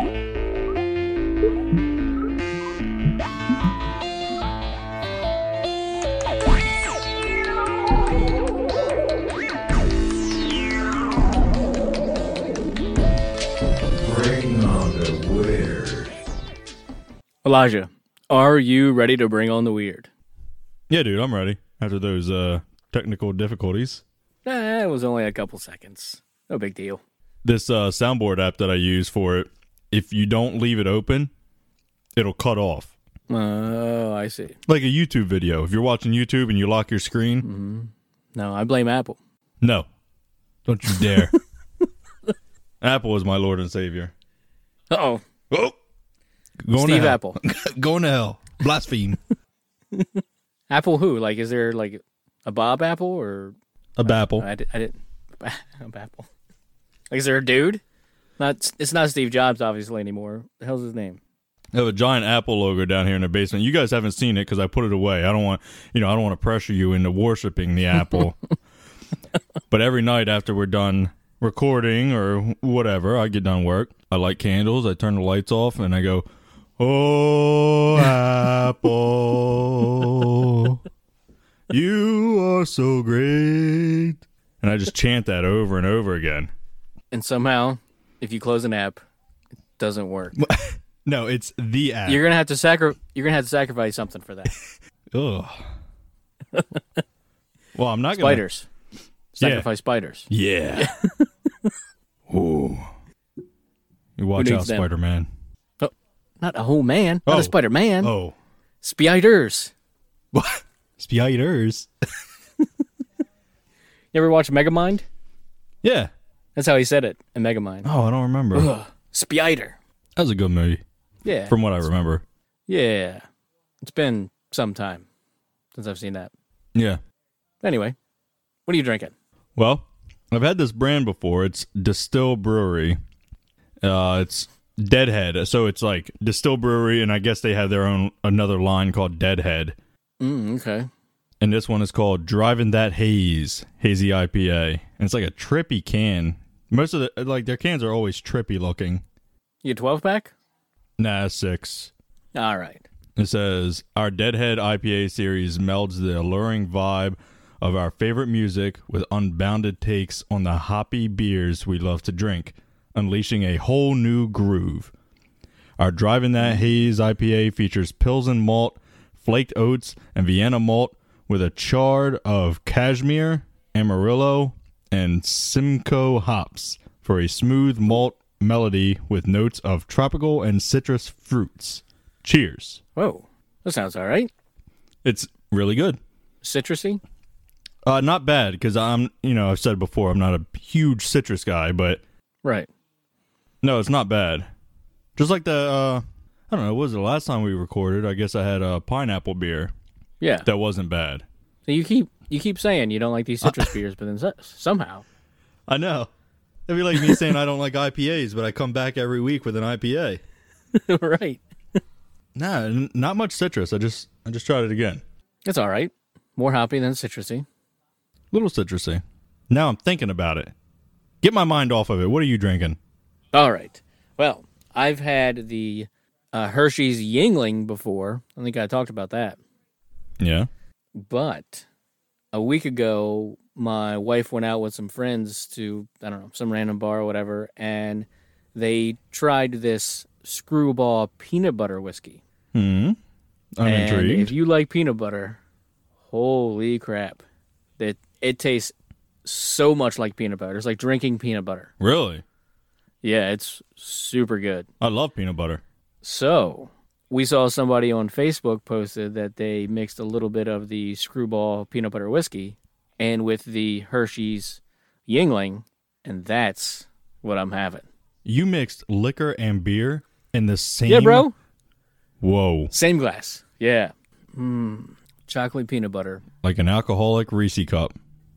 Elijah, are you ready to bring on the weird? Yeah, dude, I'm ready. After those technical difficulties. It was only a couple seconds. No big deal. This soundboard app that I use for it, if you don't leave it open, it'll cut off. Oh, I see. Like a YouTube video. If you're watching YouTube and you lock your screen. Mm-hmm. No, I blame Apple. No. Don't you dare. Apple is my Lord and Savior. Uh-oh. Oh. Steve Apple. Going to hell. Blaspheme. Apple who? Like, is there like a Bob Apple or a Bapple? I didn't. A Bapple. Like, is there a dude? It's not Steve Jobs obviously anymore. The hell's his name? I have a giant Apple logo down here in the basement. You guys haven't seen it because I put it away. I don't want to pressure you into worshiping the Apple. But every night after we're done recording or whatever, I get done work. I light candles. I turn the lights off, and I go, "Oh, Apple, you are so great." And I just chant that over and over again. And somehow, if you close an app, it doesn't work. No, it's the app. You're gonna have to sacrifice something for that. Ugh. Well, I'm not spiders. Sacrifice spiders. Yeah. Ooh. You watch out, Spider-Man. Oh, not a whole man. Not a Spider-Man. Oh. Spiders. What? Spiders? You ever watch Megamind? Yeah. That's how he said it in Megamind. Oh, I don't remember. Ugh. Spider. That was a good movie. Yeah. From what I remember. Yeah. It's been some time since I've seen that. Yeah. Anyway, what are you drinking? Well, I've had this brand before. It's Distill Brewery. It's Deadhead. So it's like Distill Brewery, and I guess they have their own another line called Deadhead. Okay. And this one is called Driving That Haze, Hazy IPA. And it's like a trippy can. Most of their cans are always trippy looking. You a 12-pack? Nah, 6. All right. It says, our Deadhead IPA series melds the alluring vibe of our favorite music with unbounded takes on the hoppy beers we love to drink, unleashing a whole new groove. Our Driving That Haze IPA features Pilsen malt, flaked oats, and Vienna malt with a chard of cashmere, Amarillo, and Simcoe hops for a smooth malt melody with notes of tropical and citrus fruits. Cheers. Whoa, that sounds all right. It's really good. Citrusy? Not bad, because I've said before, I'm not a huge citrus guy, but... Right. No, it's not bad. Just like I don't know, what was the last time we recorded? I guess I had a pineapple beer. Yeah. That wasn't bad. So you keep saying you don't like these citrus beers, but then somehow... I know. It'd be like me saying I don't like IPAs, but I come back every week with an IPA. Right. Nah, not much citrus. I just tried it again. It's all right. More hoppy than citrusy. Little citrusy. Now I'm thinking about it. Get my mind off of it. What are you drinking? All right. Well, I've had the Hershey's Yingling before. I think I talked about that. Yeah. But a week ago, my wife went out with some friends to, I don't know, some random bar or whatever, and they tried this Screwball peanut butter whiskey. I'm intrigued. If you like peanut butter, holy crap. It tastes so much like peanut butter. It's like drinking peanut butter. Really? Yeah, it's super good. I love peanut butter. So, we saw somebody on Facebook posted that they mixed a little bit of the Screwball peanut butter whiskey and with the Hershey's Yingling, and that's what I'm having. You mixed liquor and beer in the same... Yeah, bro. Whoa. Same glass. Yeah. Chocolate peanut butter. Like an alcoholic Reese cup.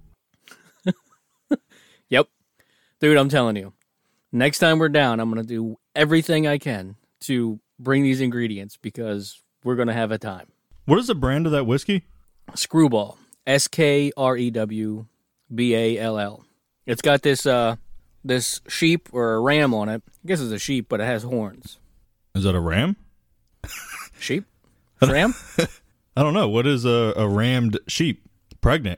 Yep. Dude, I'm telling you. Next time we're down, I'm going to do everything I can to bring these ingredients because we're going to have a time. What is the brand of that whiskey? Screwball. Skrewball. It's got this this sheep or a ram on it. I guess it's a sheep, but it has horns. Is that a ram? Sheep? Ram? I don't know. What is a rammed sheep? Pregnant?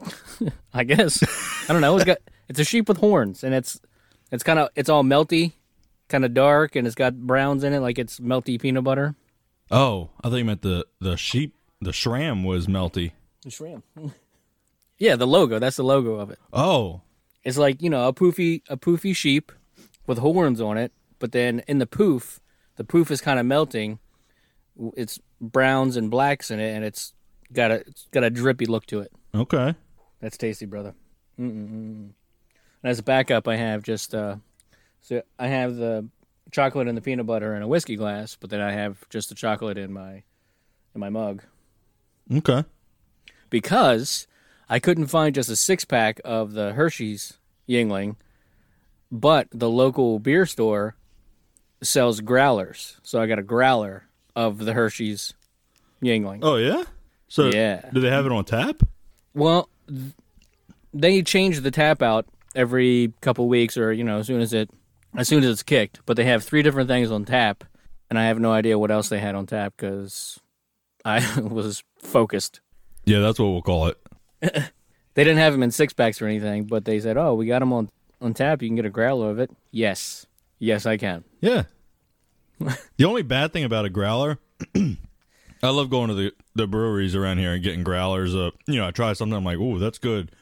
I guess. I don't know. It's a sheep with horns, and it's all melty, kind of dark, and it's got browns in it, like it's melty peanut butter. Oh, I thought you meant the sheep. The shram was melty. The shram. Yeah, the logo. That's the logo of it. Oh. It's like, a poofy sheep with horns on it, but then in the poof is kind of melting. It's browns and blacks in it, and it's got a drippy look to it. Okay. That's tasty, brother. And as a backup, I have so I have the chocolate and the peanut butter in a whiskey glass, but then I have just the chocolate in my mug. Okay. Because I couldn't find just a 6-pack of the Hershey's Yingling, but the local beer store sells growlers. So I got a growler of the Hershey's Yingling. Oh, yeah? So yeah. Do they have it on tap? Well, they change the tap out every couple weeks, or as soon as it's kicked. But they have 3 different things on tap, and I have no idea what else they had on tap because I was focused. Yeah, that's what we'll call it. They didn't have them in 6-packs or anything, but they said, "Oh, we got them on tap. You can get a growler of it." Yes, I can. Yeah. The only bad thing about a growler, I love going to the breweries around here and getting growlers. I try something, I'm like, "Ooh, that's good."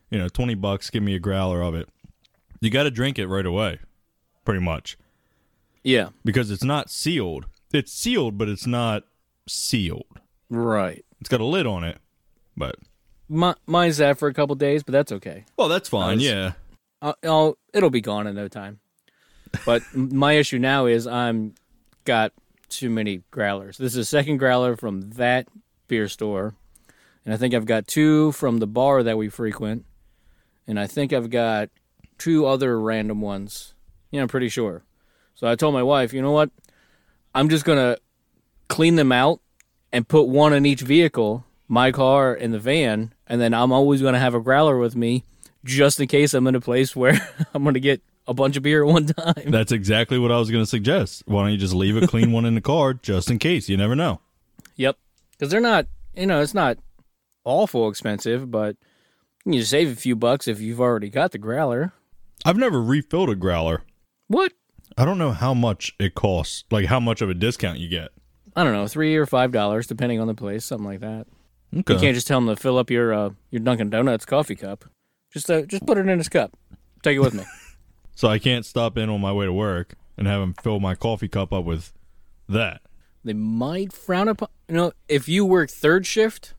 $20, give me a growler of it. You got to drink it right away, pretty much. Yeah, because it's not sealed. It's sealed, but it's not sealed. Right. It's got a lid on it, but mine's that for a couple days, but that's okay. Well, that's fine. Yeah. It'll be gone in no time. But my issue now is I'm got too many growlers. This is the second growler from that beer store, and I think I've got 2 from the bar that we frequent, and I think I've got 2 other random ones. I'm pretty sure. So I told my wife, you know what? I'm just gonna clean them out and put 1 in each vehicle, my car and the van, and then I'm always gonna have a growler with me just in case I'm in a place where I'm gonna get a bunch of beer at one time. That's exactly what I was going to suggest. Why don't you just leave a clean one in the car just in case? You never know. Yep. Because they're not, it's not awful expensive, but you can save a few bucks if you've already got the growler. I've never refilled a growler. What? I don't know how much it costs, like how much of a discount you get. I don't know, $3 or $5, depending on the place, something like that. Okay. You can't just tell them to fill up your Dunkin' Donuts coffee cup. Just put it in his cup. Take it with me. So I can't stop in on my way to work and have him fill my coffee cup up with that. They might frown upon, if you work third shift.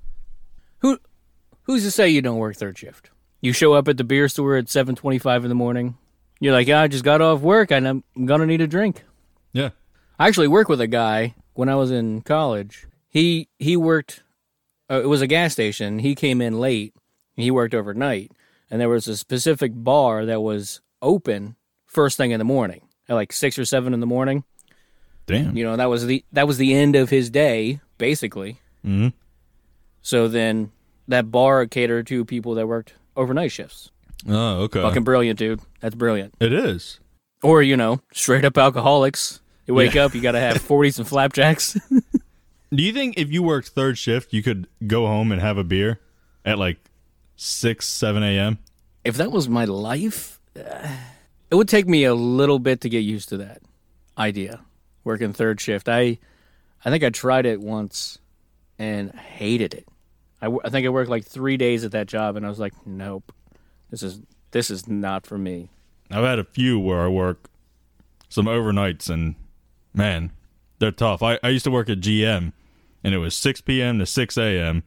Who's to say you don't work third shift? You show up at the beer store at 7:25 in the morning. You're like, I just got off work and I'm gonna need a drink. Yeah. I actually worked with a guy when I was in college. He worked. It was a gas station. He came in late. He worked overnight, and there was a specific bar that was open first thing in the morning at like 6 or 7 in the morning. Damn. That was the end of his day, basically. Mm-hmm. So then that bar catered to people that worked overnight shifts. Oh, okay. Fucking brilliant, dude. That's brilliant. It is. Or, straight up alcoholics. You wake up, you got to have 40s and flapjacks. Do you think if you worked third shift, you could go home and have a beer at like 6, 7 a.m.? If that was my life, it would take me a little bit to get used to that idea, working third shift. I think I tried it once and hated it. I think I worked like 3 days at that job, and I was like, nope, this is not for me. I've had a few where I work some overnights, and man, they're tough. I used to work at GM, and it was 6 p.m. to 6 a.m.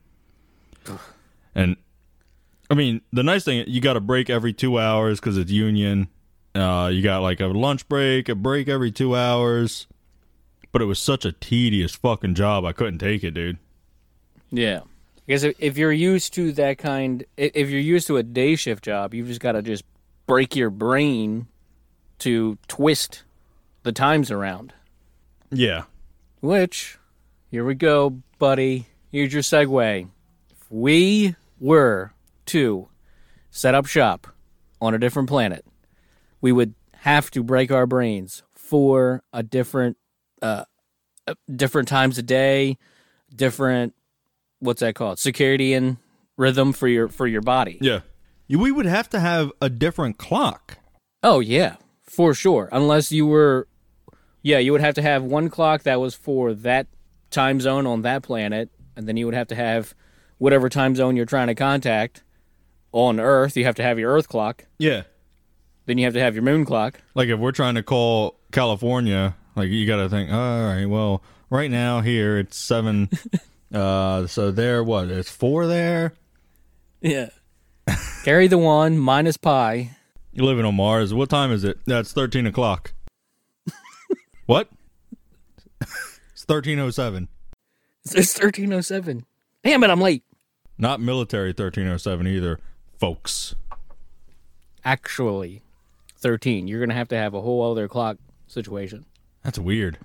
And I mean, the nice thing, you got a break every 2 hours because it's union. You got like a lunch break, a break every 2 hours. But it was such a tedious fucking job, I couldn't take it, dude. Yeah. Because if you're used to if you're used to a day shift job, you've just got to just break your brain to twist the times around. Yeah. Which, here we go, buddy. Here's your segue. If we were to set up shop on a different planet, we would have to break our brains for a different times a day, different, what's that called? Circadian rhythm for your body. Yeah. We would have to have a different clock. Oh, yeah, for sure. Unless you were, you would have to have one clock that was for that time zone on that planet, and then you would have to have whatever time zone you're trying to contact on Earth. You have to have your Earth clock. Yeah. Then you have to have your moon clock. Like if we're trying to call California, like you got to think, all right, well, right now here it's 7. So there, what? It's 4 there. Yeah. Carry the 1 minus pi. You're living on Mars. What time is it? That's 13 o'clock. What? It's 13:07. It's 13:07. Damn it, I'm late. Not military 13:07 either, folks. Actually, 13. You're going to have a whole other clock situation. That's weird.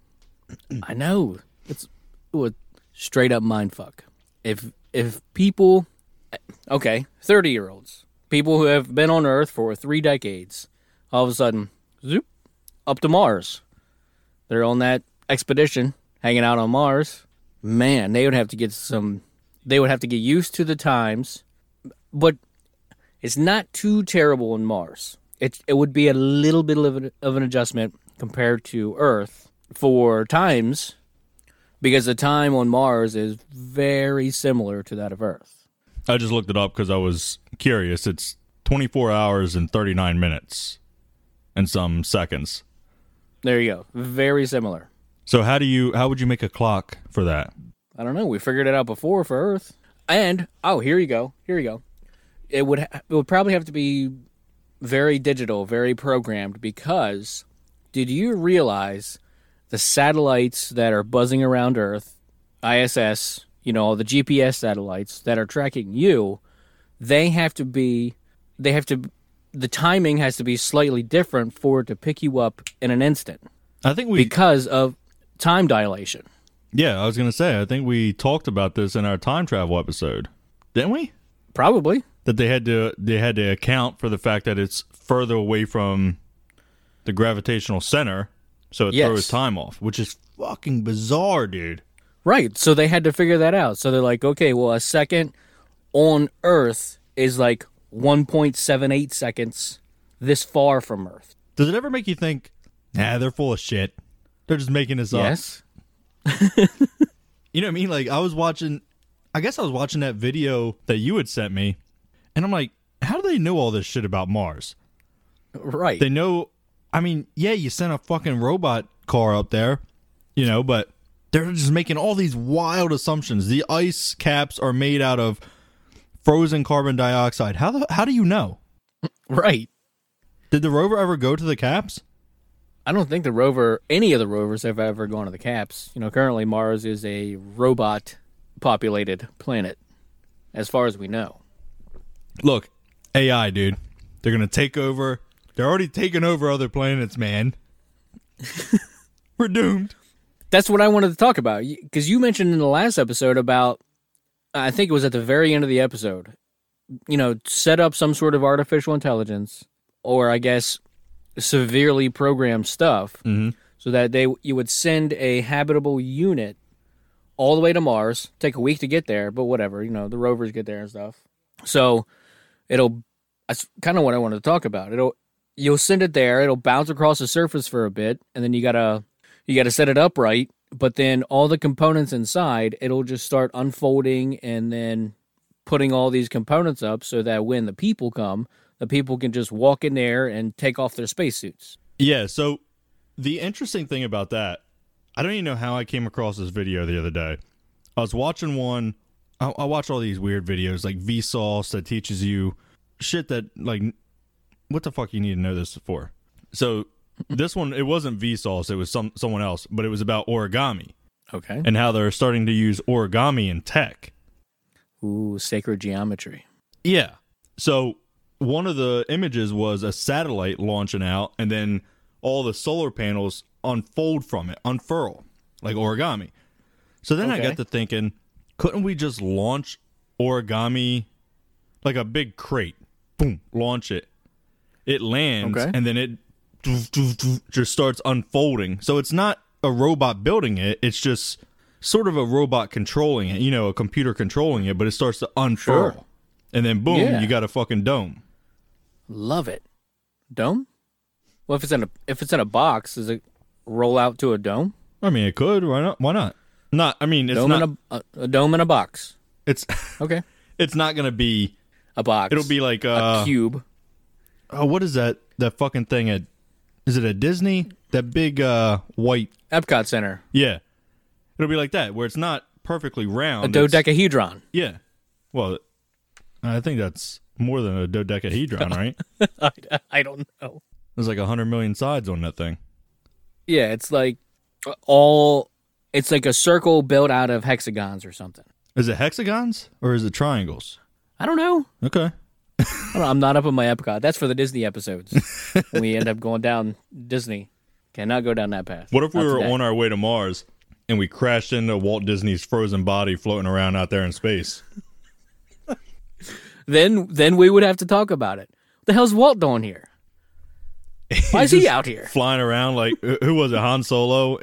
I know. It's a straight up mindfuck. If people, 30-year-olds, people who have been on Earth for 3 decades, all of a sudden, zoop, up to Mars. They're on that expedition, hanging out on Mars. Man, they would have to get used to the times, but it's not too terrible on Mars. It would be a little bit of an adjustment compared to Earth for times, because the time on Mars is very similar to that of Earth. I just looked it up because I was curious. It's 24 hours and 39 minutes and some seconds. There you go. Very similar. So how would you make a clock for that? I don't know. We figured it out before for Earth. And, here you go. It would probably have to be very digital, very programmed, because did you realize the satellites that are buzzing around Earth, ISS, all the GPS satellites that are tracking you, the timing has to be slightly different for it to pick you up in an instant. I think because of time dilation. Yeah, I was going to say, I think we talked about this in our time travel episode. Didn't we? Probably. That they had to account for the fact that it's further away from the gravitational center, so it throws time off, which is fucking bizarre, dude. Right, so they had to figure that out. So they're like, okay, well, a second on Earth is like 1.78 seconds this far from Earth. Does it ever make you think, nah, they're full of shit? They're just making this up. Yes. You know what I mean? Like, I guess I was watching that video that you had sent me, and I'm like, how do they know all this shit about Mars? Right. They know, you sent a fucking robot car up there, but they're just making all these wild assumptions. The ice caps are made out of frozen carbon dioxide. How do you know? Right. Did the rover ever go to the caps? I don't think any of the rovers have ever gone to the caps. Currently Mars is a robot-populated planet, as far as we know. Look, AI, dude. They're going to take over. They're already taking over other planets, man. We're doomed. That's what I wanted to talk about, because you mentioned in the last episode about, I think it was at the very end of the episode, set up some sort of artificial intelligence, or I guess severely programmed stuff, so that you would send a habitable unit all the way to Mars, take a week to get there, but whatever, the rovers get there and stuff. So that's kind of what I wanted to talk about. You'll send it there, it'll bounce across the surface for a bit, and then you gotta set it up right, but then all the components inside, it'll just start unfolding and then putting all these components up so that when the people come, the people can just walk in there and take off their spacesuits. Yeah, so the interesting thing about that, I don't even know how I came across this video the other day. I was watching one, I watch all these weird videos like Vsauce that teaches you shit that, like, what the fuck you need to know this for? So this one, it wasn't Vsauce, it was someone else, but it was about origami. Okay. And how they're starting to use origami in tech. Ooh, sacred geometry. Yeah. So one of the images was a satellite launching out, and then all the solar panels unfold from it, unfurl, like origami. So then I got to thinking, couldn't we just launch origami like a big crate? Boom, launch it. it lands, Okay. and then it just starts unfolding. So it's not a robot building it. It's just sort of a robot controlling it, a computer controlling it, but it starts to unfurl. Sure. And then boom, Yeah. you got a fucking dome. Love it. Dome? Well, if it's in a box, does it roll out to a dome? I mean, it could. Why not? Why not? Not. I mean, it's Dome not. in a dome in a box. It's Okay. it's not gonna be. A box. It'll be like a cube. oh, what is that? That fucking thing at? Is it at Disney? That big white. Epcot Center. Yeah, it'll be like that, where it's not perfectly round. A It's- dodecahedron. Yeah. Well, I think that's more than a dodecahedron, right? I don't know. There's like 100 million sides on that thing. Yeah, it's like it's like a circle built out of hexagons or something. Is it hexagons or is it triangles? I don't know. Okay. I'm not up on my Epcot. That's for the Disney episodes. When we end up going down Disney. Cannot go down that path. What if we Not were today. on our way to Mars and we crashed into Walt Disney's frozen body floating around out there in space? Then we would have to talk about it. What the hell's Walt doing here? Why is he Just out here? flying around like who was it? Han Solo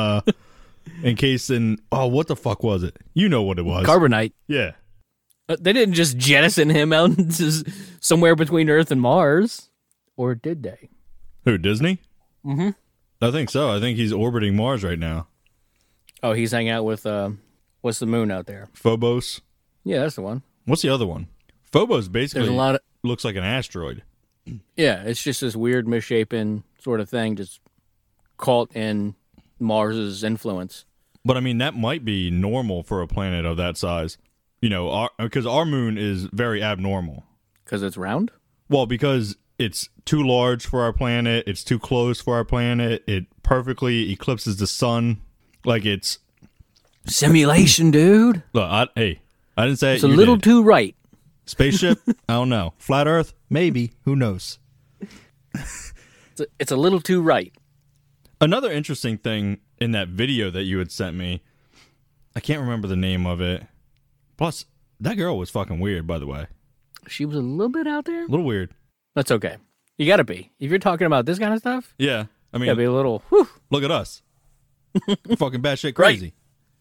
in what the fuck was it? You know what it was? Carbonite. Yeah. They didn't just jettison him out into somewhere between Earth and Mars, or did they? Who, Disney? Mm-hmm. I think so. I think he's orbiting Mars right now. Oh, he's hanging out with what's the moon out there? Phobos. Yeah, that's the one. What's the other one? Phobos basically There's a lot of looks like an asteroid. yeah. It's just this weird misshapen sort of thing, just caught in Mars's influence. But I mean, that might be normal for a planet of that size. Because our moon is very abnormal. Because it's round? Well, because it's too large for our planet, it's too close for our planet, it perfectly eclipses the sun. Like it's Simulation, dude. look. I didn't say It's it. a You little did. too right. Spaceship. I don't know. Flat Earth. Maybe. Who knows? It's a little too right. Another interesting thing in that video that you had sent me, I can't remember the name of it. Plus, that girl was fucking weird, by the way. She was a little bit out there. A little weird. That's okay. You gotta be. If you're talking about this kind of stuff, Yeah. I you mean, gotta be a little. Whew. look at us. Fucking batshit crazy.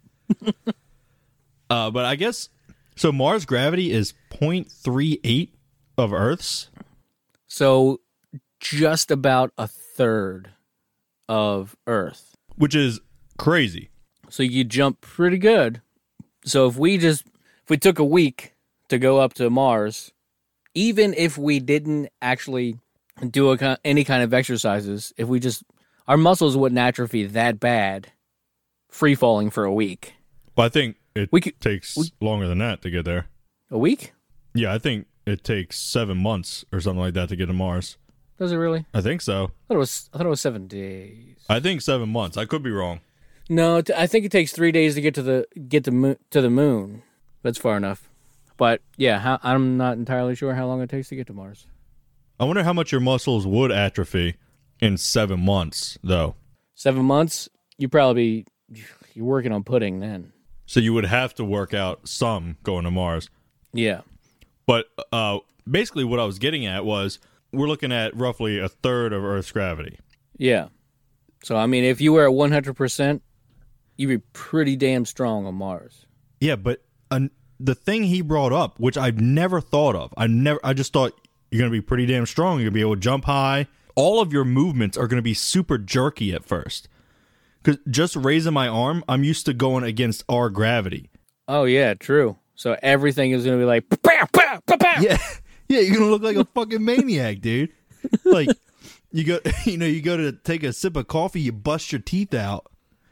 But I guess, so Mars gravity is 0.38 of Earth's. So just about a third of Earth. Which is crazy. So you jump pretty good. So if we took a week to go up to Mars, even if we didn't actually do any kind of exercises, if we just our muscles wouldn't atrophy that bad, free falling for a week. Well, I think it We could- takes longer than that to get there. A week? Yeah, I think it takes 7 months or something like that to get to Mars. Does it really? I think so. I thought it was 7 days. I think 7 months. I could be wrong. No, I think it takes 3 days to get to the moon. That's far enough. But yeah, I'm not entirely sure how long it takes to get to Mars. I wonder how much your muscles would atrophy in 7 months, though. 7 months, you're working on pudding then. So you would have to work out some going to Mars. Yeah. But basically what I was getting at was we're looking at roughly a third of Earth's gravity. Yeah. So, I mean, if you were at 100%, you'd be pretty damn strong on Mars. Yeah, but the thing he brought up, which I've never thought of, I just thought you're going to be pretty damn strong. You're going to be able to jump high. All of your movements are going to be super jerky at first. Because just raising my arm, I'm used to going against our gravity. Oh, yeah, true. So everything is going to be like, pow, pow, pow, pow. Yeah, yeah, you're going to look like a fucking maniac, dude. Like, you go to take a sip of coffee, you bust your teeth out.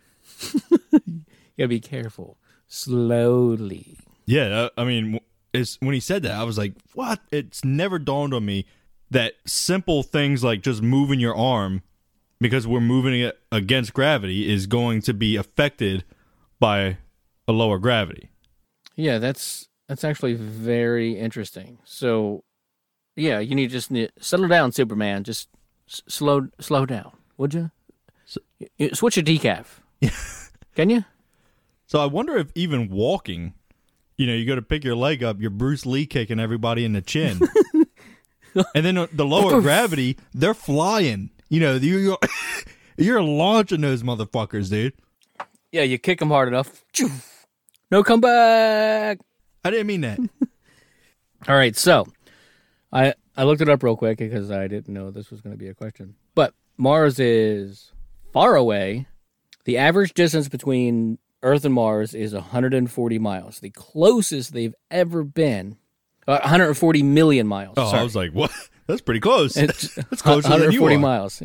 You got to be careful. Slowly. Yeah, I mean, when he said that, I was like, what? It's never dawned on me that simple things like just moving your arm, because we're moving it against gravity, is going to be affected by a lower gravity. Yeah, that's actually very interesting. So, yeah, you need to settle down, Superman. Just slow down, would you? Switch your decaf. Can you? So I wonder if even walking, you go to pick your leg up, you're Bruce Lee kicking everybody in the chin. And then the lower gravity, they're flying. You know, you're launching those motherfuckers, dude. Yeah, you kick them hard enough. No comeback. I didn't mean that. All right, so I looked it up real quick because I didn't know this was going to be a question. But Mars is far away. The average distance between Earth and Mars is 140 miles. The closest they've ever been, 140 million miles. Oh, sorry. I was like, what? That's pretty close. It's That's closer than you 140 are. miles.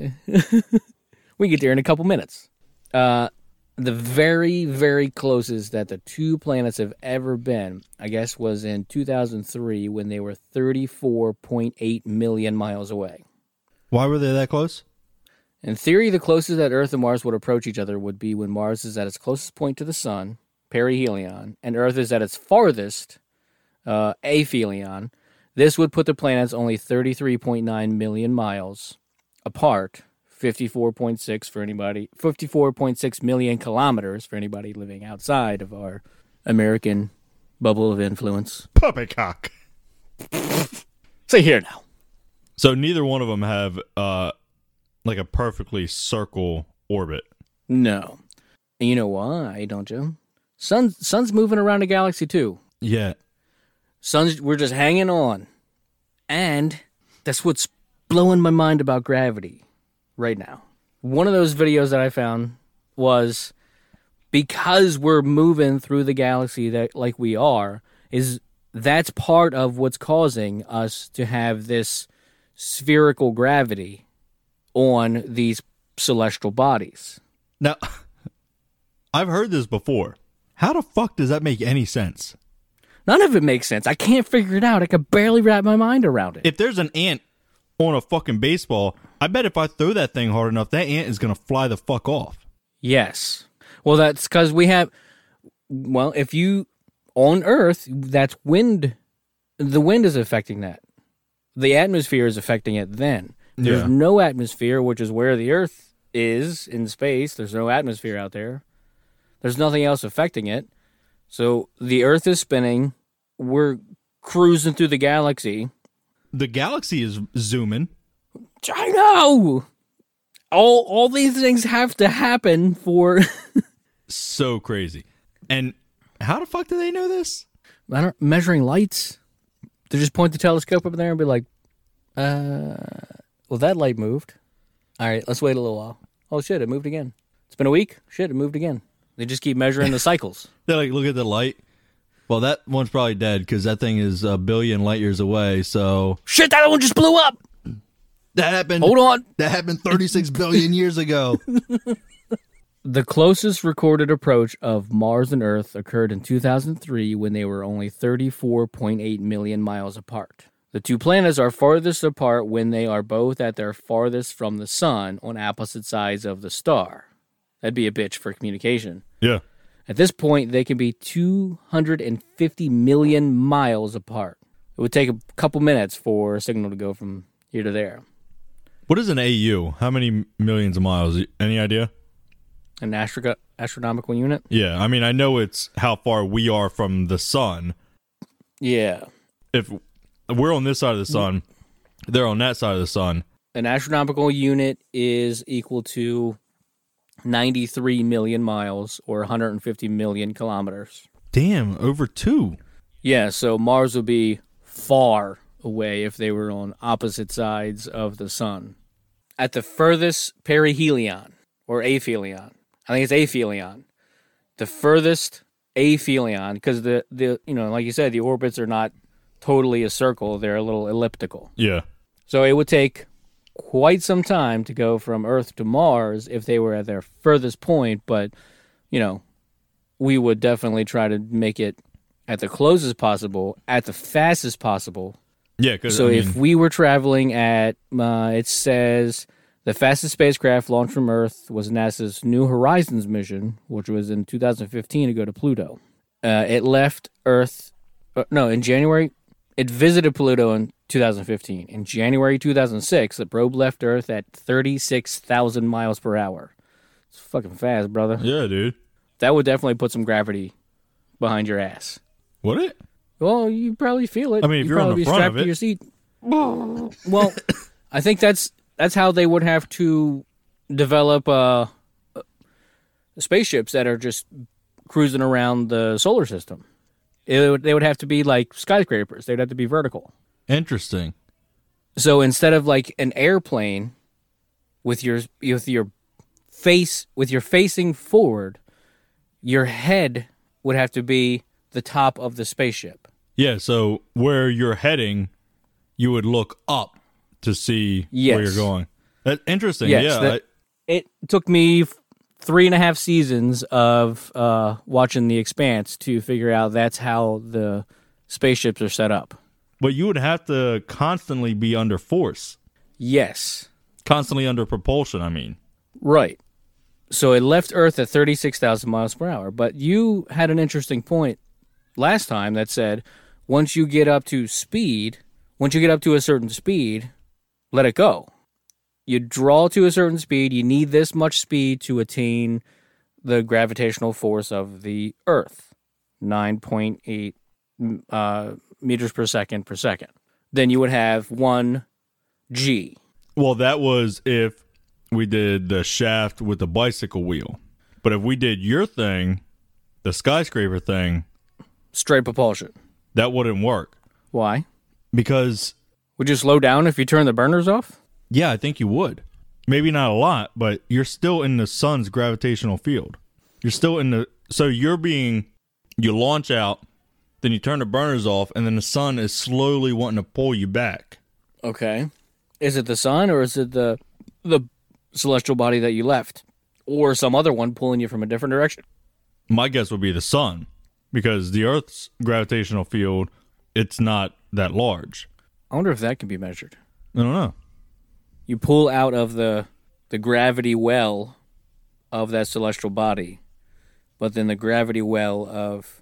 We get there in a couple minutes. The very, very closest that the two planets have ever been, I guess, was in 2003 when they were 34.8 million miles away. Why were they that close? In theory, the closest that Earth and Mars would approach each other would be when Mars is at its closest point to the Sun, perihelion, and Earth is at its farthest, aphelion. This would put the planets only 33.9 million miles apart. 54.6 for anybody, 54.6 million kilometers for anybody living outside of our American bubble of influence. Poppycock. Say here now. So neither one of them have like a perfectly circle orbit. No. And you know why, don't you? Sun's moving around the galaxy too. Yeah. We're just hanging on. And that's what's blowing my mind about gravity right now. One of those videos that I found was because we're moving through the galaxy that like we are, that's part of what's causing us to have this spherical gravity on these celestial bodies. Now, I've heard this before. How the fuck does that make any sense? None of it makes sense. I can't figure it out. I can barely wrap my mind around it. If there's an ant on a fucking baseball, I bet if I throw that thing hard enough, that ant is going to fly the fuck off. Yes. Well, that's because if you, on Earth, that's wind. The wind is affecting that. The atmosphere is affecting it then. There's no atmosphere, which is where the Earth is in space. There's no atmosphere out there. There's nothing else affecting it. So the Earth is spinning. We're cruising through the galaxy. The galaxy is zooming. I know. All these things have to happen for. So crazy. And how the fuck do they know this? Measuring lights. They just point the telescope up there and be like, well, that light moved. All right, let's wait a little while. Oh, shit, it moved again. It's been a week. Shit, it moved again. They just keep measuring the cycles. They're like, look at the light. Well, that one's probably dead because that thing is a billion light years away, so... Shit, that one just blew up! That happened... Hold on. That happened 36 billion years ago. The closest recorded approach of Mars and Earth occurred in 2003 when they were only 34.8 million miles apart. The two planets are farthest apart when they are both at their farthest from the Sun on opposite sides of the star. That'd be a bitch for communication. Yeah. At this point, they can be 250 million miles apart. It would take a couple minutes for a signal to go from here to there. What is an AU? How many millions of miles? Any idea? An astronomical unit? Yeah, I mean, I know it's how far we are from the sun. Yeah. If we're on this side of the sun, they're on that side of the sun. An astronomical unit is equal to 93 million miles or 150 million kilometers. Damn, over 2. Yeah, so Mars would be far away if they were on opposite sides of the sun. At the furthest perihelion or aphelion, I think it's aphelion. The furthest aphelion, because the like you said, the orbits are not totally a circle; they're a little elliptical. Yeah. So it would take quite some time to go from Earth to Mars if they were at their furthest point, but we would definitely try to make it at the closest possible, at the fastest possible. Yeah, because if we were traveling at, it says the fastest spacecraft launched from Earth was NASA's New Horizons mission, which was in 2015 to go to Pluto. It left Earth, in January. It visited Pluto in 2015. In January 2006, the probe left Earth at 36,000 miles per hour. It's fucking fast, brother. Yeah, dude. That would definitely put some gravity behind your ass. Would it? Well, you probably feel it. I mean, if you're on the front of it. Your seat. Well, I think that's how they would have to develop spaceships that are just cruising around the solar system. They would have to be like skyscrapers. They'd have to be vertical. Interesting. So instead of like an airplane with your facing forward, your head would have to be the top of the spaceship. Yeah, so where you're heading, you would look up to see where you're going. That's interesting. Yes, it took me 3.5 seasons of watching The Expanse to figure out that's how the spaceships are set up. But you would have to constantly be under force. Yes. Constantly under propulsion, I mean. Right. So it left Earth at 36,000 miles per hour. But you had an interesting point last time that said once you get up to a certain speed, let it go. You draw to a certain speed. You need this much speed to attain the gravitational force of the Earth, 9.8 meters per second. Then you would have 1 G. Well, that was if we did the shaft with the bicycle wheel. But if we did your thing, the skyscraper thing, straight propulsion, that wouldn't work. Why? Because... Would you slow down if you turn the burners off? Yeah, I think you would. Maybe not a lot, but you're still in the sun's gravitational field. You're still in the... So you launch out, then you turn the burners off, and then the sun is slowly wanting to pull you back. Okay. Is it the sun, or is it the celestial body that you left? Or some other one pulling you from a different direction? My guess would be the sun, because the Earth's gravitational field, it's not that large. I wonder if that can be measured. I don't know. You pull out of the gravity well of that celestial body, but then the gravity well of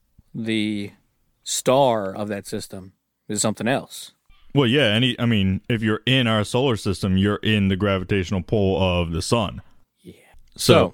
the star of that system is something else. Well, yeah. If you're in our solar system, you're in the gravitational pull of the sun. Yeah. So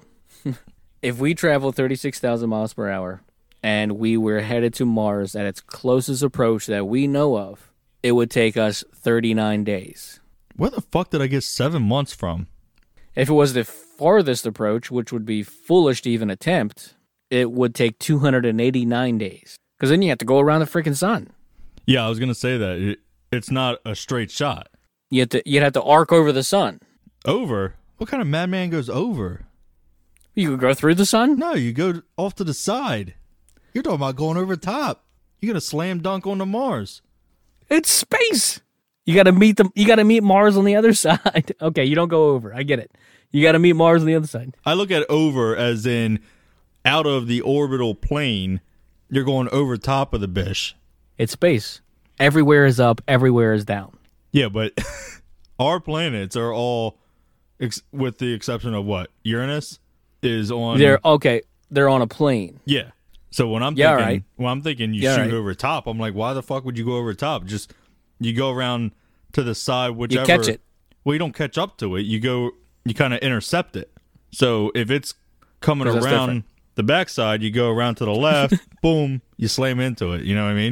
if we travel 36,000 miles per hour and we were headed to Mars at its closest approach that we know of, it would take us 39 days. Where the fuck did I get 7 months from? If it was the farthest approach, which would be foolish to even attempt, it would take 289 days. Because then you have to go around the freaking sun. Yeah, I was going to say that. It's not a straight shot. You'd have to arc over the sun. Over? What kind of madman goes over? You could go through the sun? No, you go off to the side. You're talking about going over top. You're going to slam dunk onto Mars. It's space. You got to meet Mars on the other side. Okay, you don't go over. I get it. You got to meet Mars on the other side. I look at over as in out of the orbital plane, you're going over top of the bish. It's space. Everywhere is up, everywhere is down. Yeah, but our planets are all, with the exception of what? Uranus is on. They're on a plane. Yeah. So when I'm thinking you shoot over top, I'm like, why the fuck would you go over top? Just you go around to the side, whichever. You catch it. Well, you don't catch up to it. You kind of intercept it. So if it's coming around the backside, you go around to the left, boom, you slam into it. You know what I mean?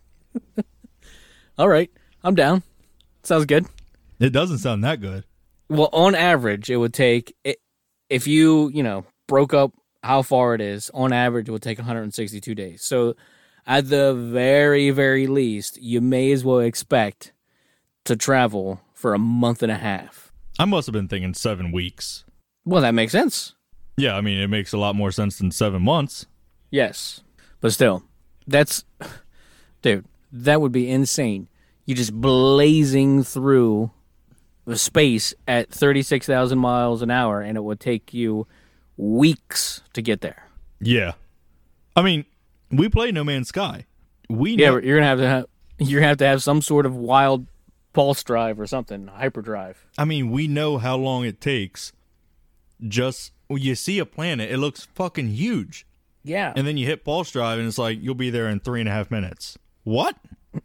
All right, I'm down. Sounds good. It doesn't sound that good. Well, on average, it would take, if you broke up how far it is, on average, it would take 162 days. So at the very, very least, you may as well expect to travel for a month and a half. I must have been thinking 7 weeks. Well, that makes sense. Yeah, I mean, it makes a lot more sense than 7 months. Yes. But still, dude, that would be insane. You just blazing through the space at 36,000 miles an hour, and it would take you weeks to get there. Yeah. I mean, we play No Man's Sky. You're gonna have to have some sort of wild pulse drive or something, hyperdrive. I mean, we know how long it takes. Just when you see a planet, it looks fucking huge. Yeah. And then you hit pulse drive, and it's like you'll be there in 3.5 minutes. What?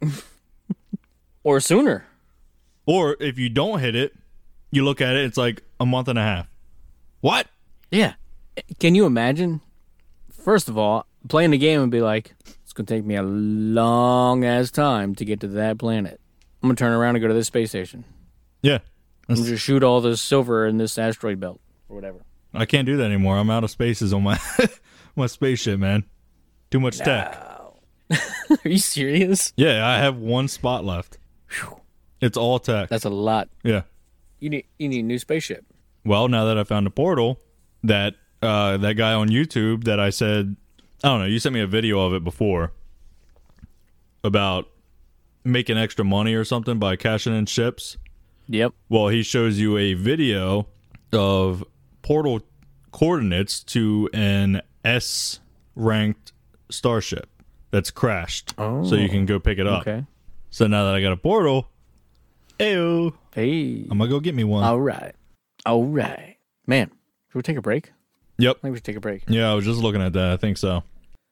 Or sooner. Or if you don't hit it, you look at it, it's like a month and a half. What? Yeah. Can you imagine? First of all, playing the game and be like, it's going to take me a long ass time to get to that planet. I'm going to turn around and go to this space station. Yeah. I'm going to just shoot all this silver in this asteroid belt or whatever. I can't do that anymore. I'm out of spaces on my my spaceship, man. Too much tech. Are you serious? Yeah, I have one spot left. Whew. It's all tech. That's a lot. Yeah. You need a new spaceship. Well, now that I found a portal, that guy on YouTube that I said, I don't know, you sent me a video of it before about making extra money or something by cashing in ships. Yep. Well, he shows you a video of portal coordinates to an S-ranked starship that's crashed. Oh. So you can go pick it up. Okay. So now that I got a portal, ayo, Hey. I'm going to go get me one. All right. Man, should we take a break? Yep. I think we should take a break. Yeah, I was just looking at that. I think so.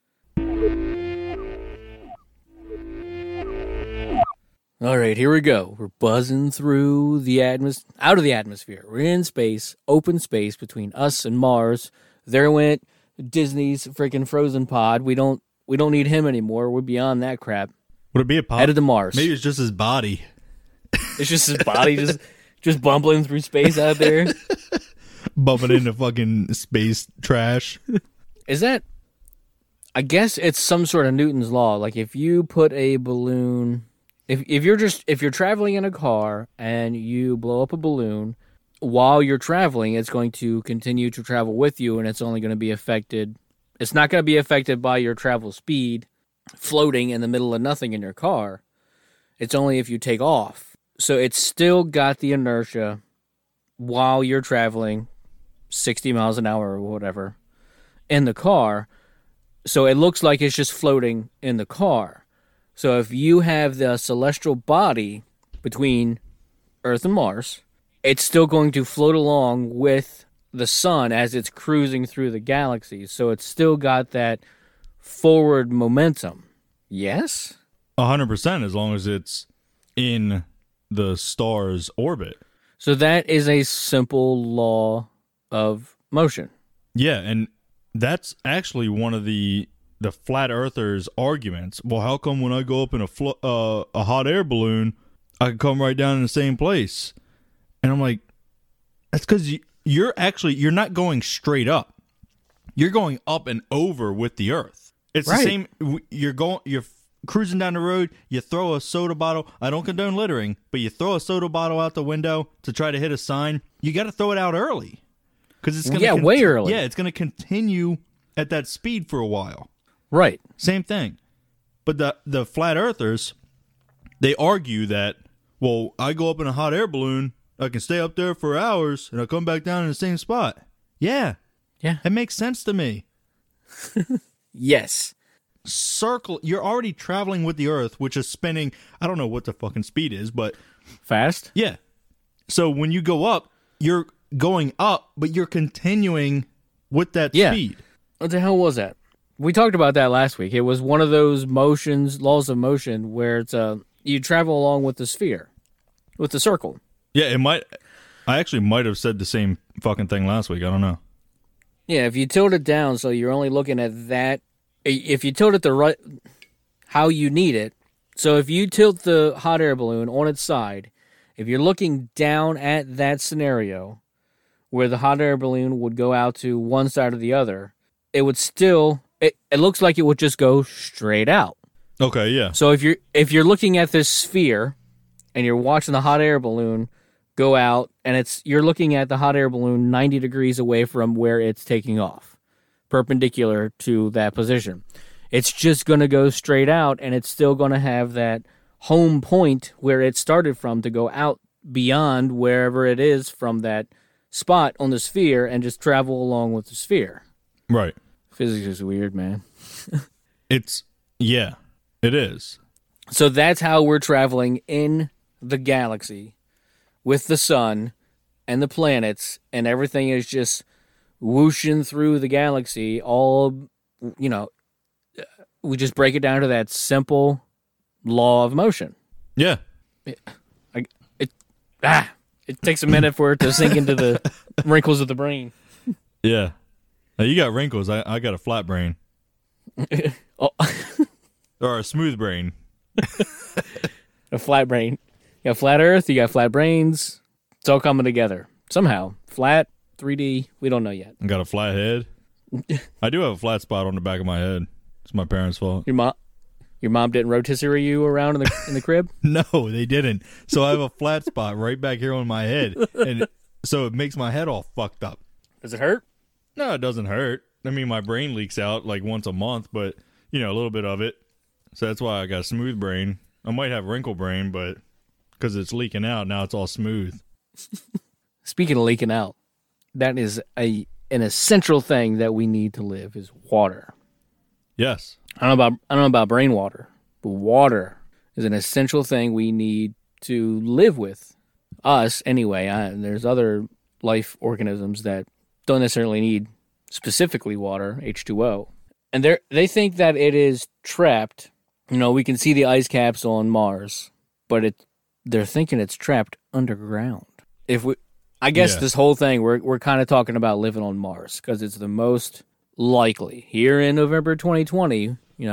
All right, here we go. We're buzzing through the out of the atmosphere. We're in space, open space between us and Mars. There went Disney's freaking Frozen pod. We don't need him anymore. We're beyond that crap. Would it be a pod? Headed to Mars. Maybe it's just his body. It's just his body just bumbling through space out there. Bumping into fucking space trash. Is that? I guess it's some sort of Newton's law. Like if you put a balloon, if you're traveling in a car and you blow up a balloon while you're traveling, it's going to continue to travel with you, and it's only going to be affected. It's not going to be affected by your travel speed, floating in the middle of nothing in your car. It's only if you take off. So it's still got the inertia while you're traveling 60 miles an hour or whatever in the car. So it looks like it's just floating in the car. So if you have the celestial body between Earth and Mars, it's still going to float along with the sun as it's cruising through the galaxy. So it's still got that forward momentum. Yes? 100% as long as it's in the star's orbit. So that is a simple law of motion. Yeah, and that's actually one of the flat earthers' arguments. Well, how come when I go up in a hot air balloon, I can come right down in the same place? And I'm like, that's because you're not going straight up. You're going up and over with the Earth. It's right. The same. You're cruising down the road. You throw a soda bottle. I don't condone littering, but you throw a soda bottle out the window to try to hit a sign. You got to throw it out early because it's going way early. Yeah, it's going to continue at that speed for a while. Right. Same thing. But the flat earthers, they argue that, well, I go up in a hot air balloon, I can stay up there for hours, and I come back down in the same spot. Yeah. Yeah. It makes sense to me. Yes. Circle. You're already traveling with the Earth, which is spinning, I don't know what the fucking speed is, but... Fast? Yeah. So when you go up, you're going up, but you're continuing with that speed. What the hell was that? We talked about that last week. It was one of those laws of motion, where it's you travel along with the sphere, with the circle. Yeah, it might. I actually might have said the same fucking thing last week. I don't know. Yeah, if you tilt it down, so you're only looking at that. If you tilt it the right, how you need it. So if you tilt the hot air balloon on its side, if you're looking down at that scenario, where the hot air balloon would go out to one side or the other, it would still. It looks like it would just go straight out. Okay, yeah. So if you're looking at this sphere and you're watching the hot air balloon go out, and you're looking at the hot air balloon 90 degrees away from where it's taking off, perpendicular to that position. It's just going to go straight out, and it's still going to have that home point where it started from to go out beyond wherever it is from that spot on the sphere and just travel along with the sphere. Right. Physics is weird, man. Yeah, it is. So that's how we're traveling in the galaxy with the sun and the planets, and everything is just whooshing through the galaxy. All, we just break it down to that simple law of motion. Yeah. It takes a minute for it to sink into the wrinkles of the brain. Yeah. Now you got wrinkles. I got a flat brain. Oh. Or a smooth brain. A flat brain. You got flat Earth, you got flat brains. It's all coming together somehow. Flat, 3D, we don't know yet. I got a flat head. I do have a flat spot on the back of my head. It's my parents' fault. Your mom didn't rotisserie you around in the crib? No, they didn't. So I have a flat spot right back here on my head, and so it makes my head all fucked up. Does it hurt? No, it doesn't hurt. I mean, my brain leaks out like once a month, but a little bit of it. So that's why I got a smooth brain. I might have wrinkle brain, but because it's leaking out, now it's all smooth. Speaking of leaking out, that is an essential thing that we need to live is water. Yes. I don't know about brain water, but water is an essential thing we need to live with. Us, anyway. There's other life organisms that don't necessarily need specifically water, H2O. And they think that it is trapped. We can see the ice caps on Mars, but they're thinking it's trapped underground. I guess this whole thing, we're kind of talking about living on Mars because it's the most likely. Here in November 2020,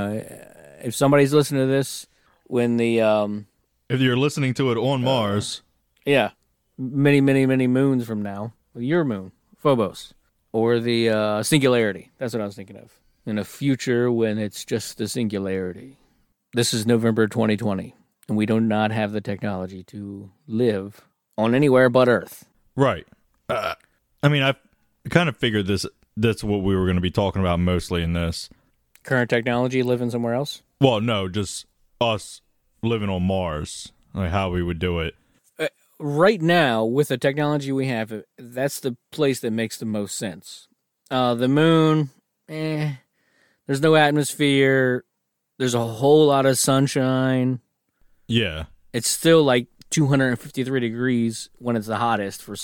if somebody's listening to this when the... if you're listening to it on Mars... Yeah. Many, many, many moons from now. Your moon, Phobos. Or the Singularity. That's what I was thinking of. In a future when it's just the Singularity. This is November 2020, and we do not have the technology to live on anywhere but Earth. Right. I mean, I kind of figured that's what we were going to be talking about mostly in this. Current technology living somewhere else? Well, no, just us living on Mars, like how we would do it. Right now, with the technology we have, that's the place that makes the most sense. The moon, there's no atmosphere. There's a whole lot of sunshine. Yeah. It's still like 253 degrees when it's the hottest for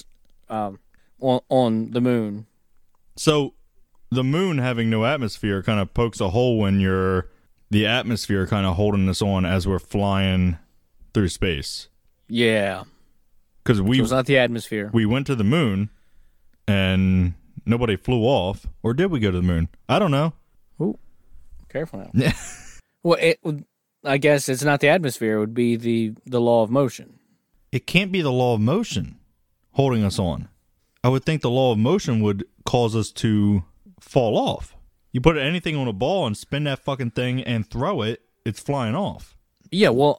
on the moon. So the moon having no atmosphere kind of pokes a hole in the atmosphere kind of holding us on as we're flying through space. Yeah. Because so it's not the atmosphere. We went to the moon and nobody flew off. Or did we go to the moon? I don't know. Ooh, careful now. Yeah. Well, I guess it's not the atmosphere. It would be the law of motion. It can't be the law of motion holding us on. I would think the law of motion would cause us to fall off. You put anything on a ball and spin that fucking thing and throw it, it's flying off. Yeah, well,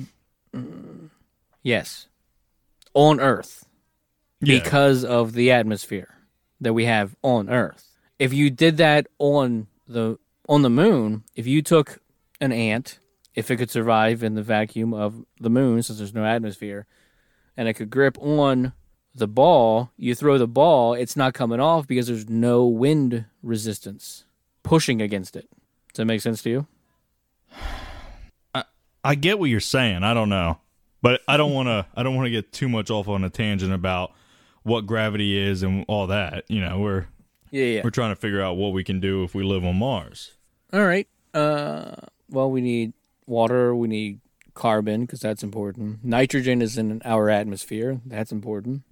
yes. On Earth. Yeah. Because of the atmosphere that we have on Earth. If you did that on the moon, if you took an ant, if it could survive in the vacuum of the moon, since there's no atmosphere, and it could grip on the ball, you throw the ball, it's not coming off because there's no wind resistance pushing against it. Does that make sense to you? I get what you're saying. I don't know. But I don't want to get too much off on a tangent about what gravity is and all that. We're trying to figure out what we can do if we live on Mars. All right. Well, we need water. We need carbon because that's important. Nitrogen is in our atmosphere. That's important.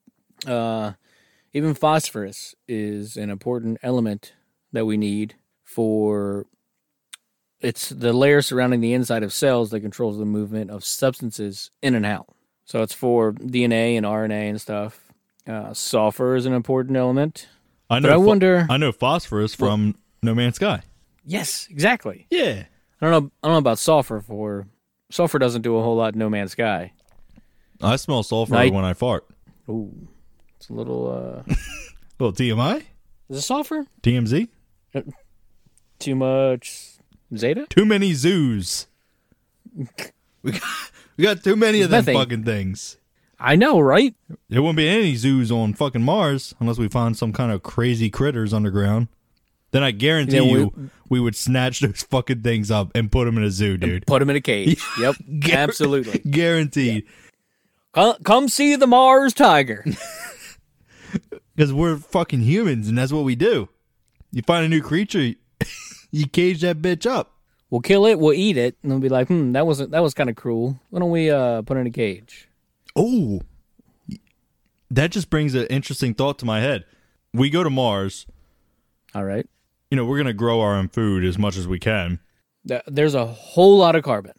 Even phosphorus is an important element that we need for... It's the layer surrounding the inside of cells that controls the movement of substances in and out. So it's for DNA and RNA and stuff. Sulfur is an important element. I know phosphorus from No Man's Sky. Yes, exactly. Yeah. I don't know about sulfur. Sulfur doesn't do a whole lot in No Man's Sky. I smell sulfur when I fart. Ooh, it's a little. Little TMI. Is it sulfur? TMZ. Too much. Zeta? Too many zoos. we got too many of them fucking things. I know, right? There won't be any zoos on fucking Mars unless we find some kind of crazy critters underground. Then I guarantee we would snatch those fucking things up and put them in a zoo, dude. Put them in a cage. Yep, absolutely. Guaranteed. Yeah. Come see the Mars tiger. Because we're fucking humans and that's what we do. You find a new creature... You cage that bitch up. We'll kill it, we'll eat it, and they'll be like, that was kind of cruel. Why don't we put it in a cage? Oh, that just brings an interesting thought to my head. We go to Mars. All right. We're going to grow our own food as much as we can. There's a whole lot of carbon.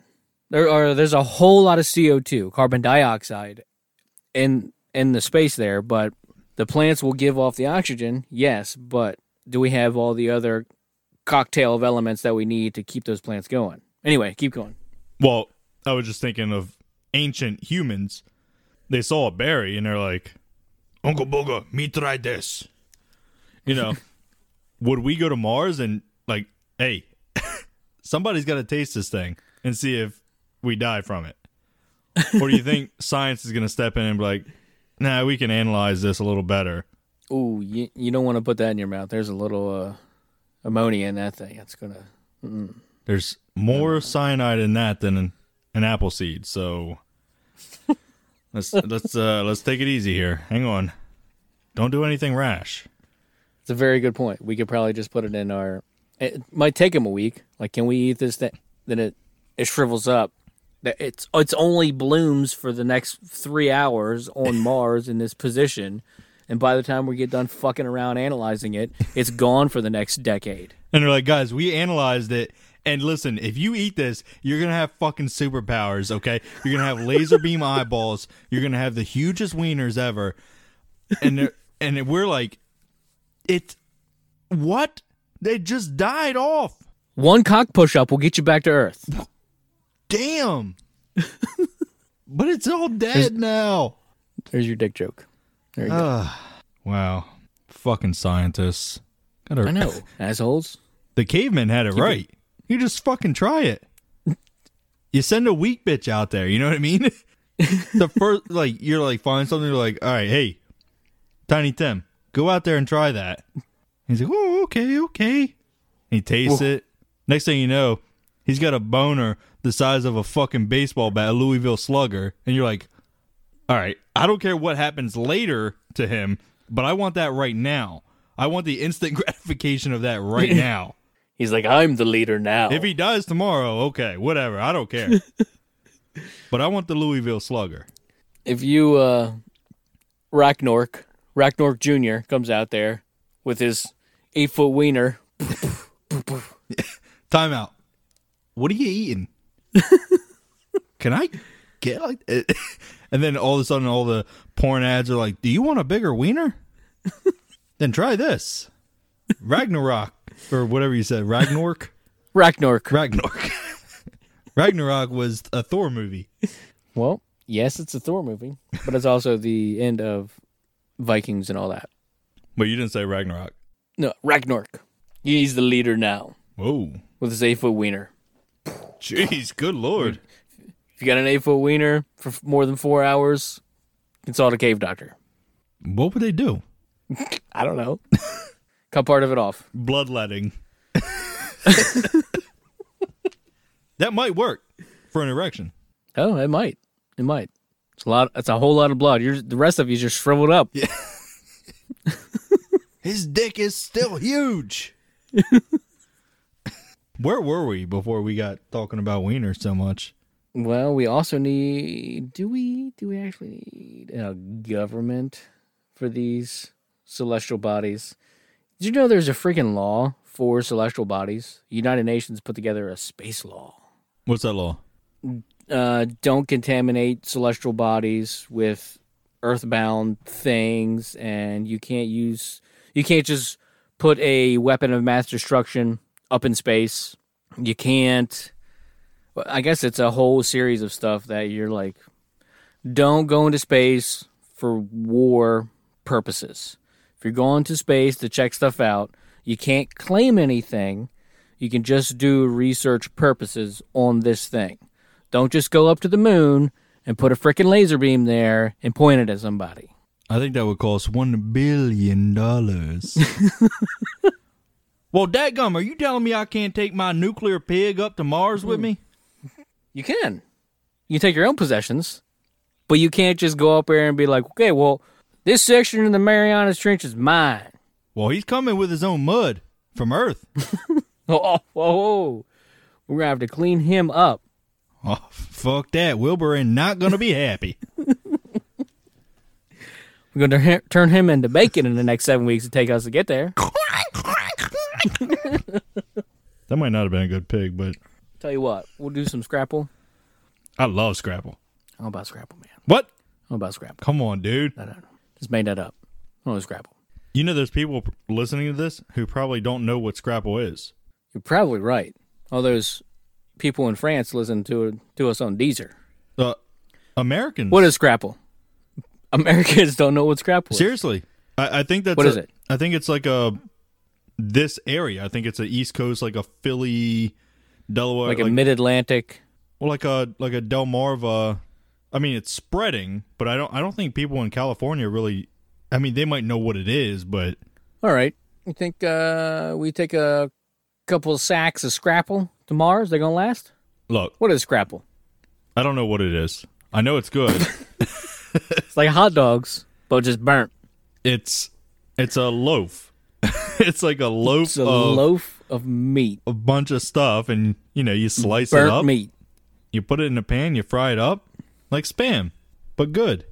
There's a whole lot of CO2, carbon dioxide, in the space there, but the plants will give off the oxygen, yes, but do we have all the other cocktail of elements that we need to keep those plants going? Anyway, keep going. Well, I was just thinking of ancient humans. They saw a berry and they're like, Uncle Booga, me try this. You know, would we go to Mars and like, hey, somebody's got to taste this thing and see if we die from it? Or do you think science is going to step in and be like, nah, we can analyze this a little better? Ooh, you don't want to put that in your mouth. There's a little ammonia in that thing. It's going to... There's more cyanide in that than an apple seed, so let's take it easy here. Hang on. Don't do anything rash. It's a very good point. We could probably just put it in our... It might take them a week. Like, can we eat this? Then it shrivels up. It's only blooms for the next 3 hours on Mars in this position, and by the time we get done fucking around analyzing it, it's gone for the next decade. And they're like, guys, we analyzed it, and listen, if you eat this, you're gonna have fucking superpowers, okay? You're gonna have laser beam eyeballs. You're gonna have the hugest wieners ever. And we're like, it's what? They just died off. One cock push-up will get you back to Earth. Damn. But it's all dead now. There's your dick joke. There you go. Wow. Fucking scientists. I know. Assholes. The cavemen had it right. You just fucking try it. You send a weak bitch out there, you know what I mean? The first, like, you're like, find something, you're like, all right, hey, Tiny Tim, go out there and try that. He's like, oh, okay. He tastes it. Next thing you know, he's got a boner the size of a fucking baseball bat, a Louisville Slugger, and you're like, all right, I don't care what happens later to him, but I want that right now. I want the instant gratification of that right now. He's like, I'm the leader now. If he dies tomorrow, okay, whatever, I don't care. But I want the Louisville Slugger. If you, Racknork Jr. comes out there with his 8-foot wiener. Time out. What are you eating? Can I get like it? And then all of a sudden all the porn ads are like, do you want a bigger wiener? Then try this. Ragnarok, or whatever you said. Ragnarok. Ragnarok was a Thor movie. Well, yes, it's a Thor movie, but it's also the end of Vikings and all that. But you didn't say Ragnarok. No, Ragnarok. He's the leader now. Whoa. With his 8-foot wiener. Jeez, good lord. If you got an 8-foot wiener for more than 4 hours, consult a cave doctor. What would they do? I don't know. Cut part of it off. Bloodletting. That might work for an erection. Oh, it might. It's a whole lot of blood. The rest of you just shriveled up. Yeah. His dick is still huge. Where were we before we got talking about wieners so much? Well, we also need... Do we actually need a government for these celestial bodies? Did you know there's a freaking law for celestial bodies? United Nations put together a space law. What's that law? Don't contaminate celestial bodies with earthbound things, and you can't just put a weapon of mass destruction up in space. You can't. I guess it's a whole series of stuff that you're like, don't go into space for war purposes. If you're going to space to check stuff out, you can't claim anything. You can just do research purposes on this thing. Don't just go up to the moon and put a frickin' laser beam there and point it at somebody. I think that would cost $1 billion. Well, dadgum, are you telling me I can't take my nuclear pig up to Mars with me? You can. You can take your own possessions, but you can't just go up there and be like, okay, well, this section of the Marianas Trench is mine. Well, he's coming with his own mud from Earth. Whoa. We're going to have to clean him up. Oh, fuck that. Wilbur ain't not going to be happy. We're going to turn him into bacon in the next 7 weeks to take us to get there. That might not have been a good pig, but... Tell you what, we'll do some Scrapple. I love Scrapple. I don't know about Scrapple, man. What? I don't know about Scrapple. Come on, dude. No. Just made that up. I don't know Scrapple. You know, there's people listening to this who probably don't know what Scrapple is. You're probably right. All those people in France listen to us on Deezer. Americans. What is Scrapple? Americans don't know what Scrapple is. Seriously. I think that's... What is it? I think it's like this area. I think it's the East Coast, like a Philly, Delaware. Like a mid-Atlantic. Well, like a Delmarva. I mean, it's spreading, but I don't think people in California really... I mean, they might know what it is, but... All right. You think we take a couple of sacks of Scrapple to Mars? They're going to last? Look. What is Scrapple? I don't know what it is. I know it's good. It's like hot dogs, but just burnt. It's a loaf. It's like a loaf. It's a loaf of meat. A bunch of stuff, and you slice burnt it up. Meat. You put it in a pan. You fry it up like Spam, but good.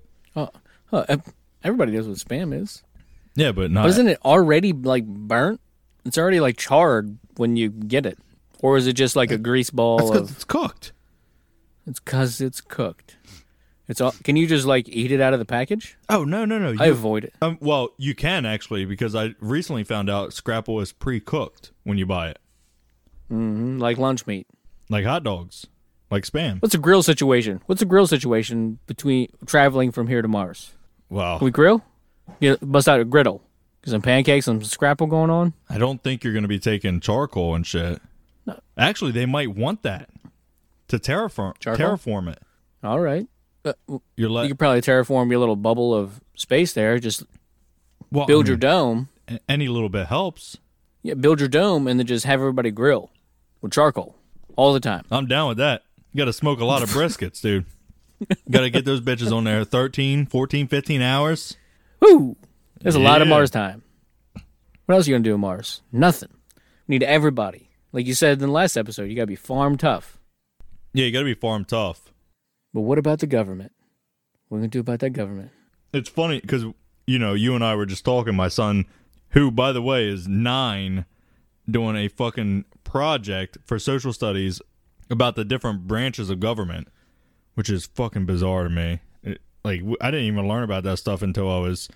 Everybody knows what Spam is. Yeah, but not. But isn't it already like burnt? It's already like charred when you get it, or is it just like a grease ball? It's cooked. It's because it's cooked. It's all. Can you just like eat it out of the package? Oh no! I avoid it. Well, you can actually, because I recently found out Scrapple is pre-cooked when you buy it. Mm-hmm. Like lunch meat. Like hot dogs. Like Spam. What's a grill situation? What's a grill situation between traveling from here to Mars? Wow. Can we grill? Bust out a griddle. Get some pancakes, some Scrapple going on. I don't think you're going to be taking charcoal and shit. No. Actually, they might want that to terraform it. All right. You could probably terraform your little bubble of space there. Just build your dome. Any little bit helps. Yeah, build your dome and then just have everybody grill with charcoal all the time. I'm down with that. You got to smoke a lot of briskets, dude. Got to get those bitches on there 13, 14, 15 hours. Woo! There's a lot of Mars time. What else are you going to do in Mars? Nothing. We need everybody. Like you said in the last episode, you got to be farm tough. Yeah, you got to be farm tough. But what about the government? What are we going to do about that government? It's funny because, you and I were just talking. My son, who, by the way, is 9, doing a fucking project for social studies about the different branches of government, which is fucking bizarre to me. I didn't even learn about that stuff until I was,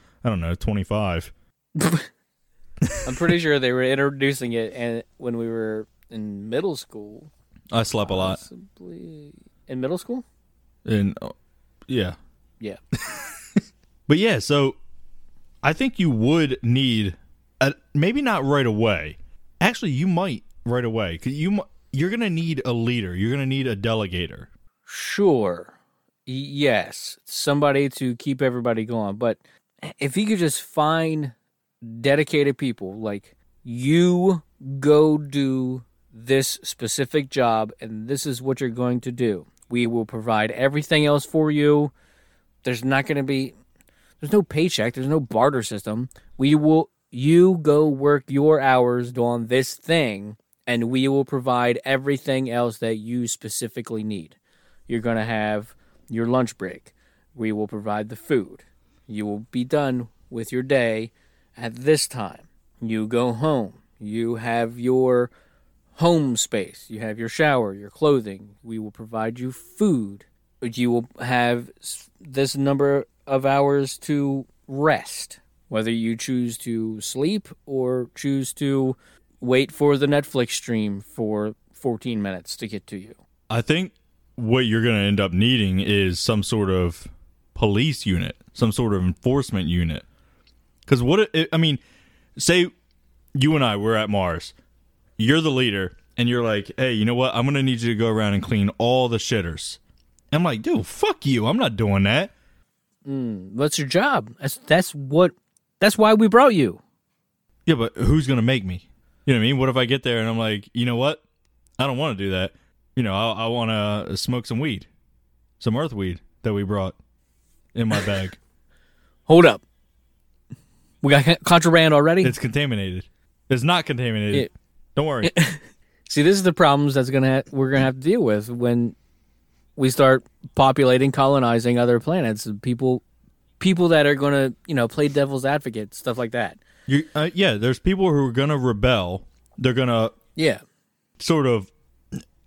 25. I'm pretty sure they were introducing it when we were in middle school. I slept a lot. In middle school? Yeah. Yeah. But yeah, so I think you would need, maybe not right away. Actually, you might right away. 'Cause you're going to need a leader. You're going to need a delegator. Sure. Yes. Somebody to keep everybody going. But if you could just find dedicated people, like you go do this specific job and this is what you're going to do. We will provide everything else for you. There's no paycheck. There's no barter system. You go work your hours on this thing and we will provide everything else that you specifically need. You're going to have your lunch break. We will provide the food. You will be done with your day at this time. You go home. You have your home space. You have your shower, your clothing. We will provide you food. You will have this number of hours to rest, whether you choose to sleep or choose to wait for the Netflix stream for 14 minutes to get to you. I think what you're going to end up needing is some sort of police unit, some sort of enforcement unit. Because say you and I were at Mars. You're the leader, and you're like, hey, you know what? I'm going to need you to go around and clean all the shitters. I'm like, dude, fuck you. I'm not doing that. What's your job? That's why we brought you. Yeah, but who's going to make me? You know what I mean? What if I get there and I'm like, you know what? I don't want to do that. I want to smoke some weed. Some earth weed that we brought in my bag. Hold up. We got contraband already? It's contaminated. It's not contaminated. Don't worry. See, this is the problems we're gonna have to deal with when we start populating, colonizing other planets. People that are gonna, play devil's advocate, stuff like that. There's people who are gonna rebel. They're gonna, sort of.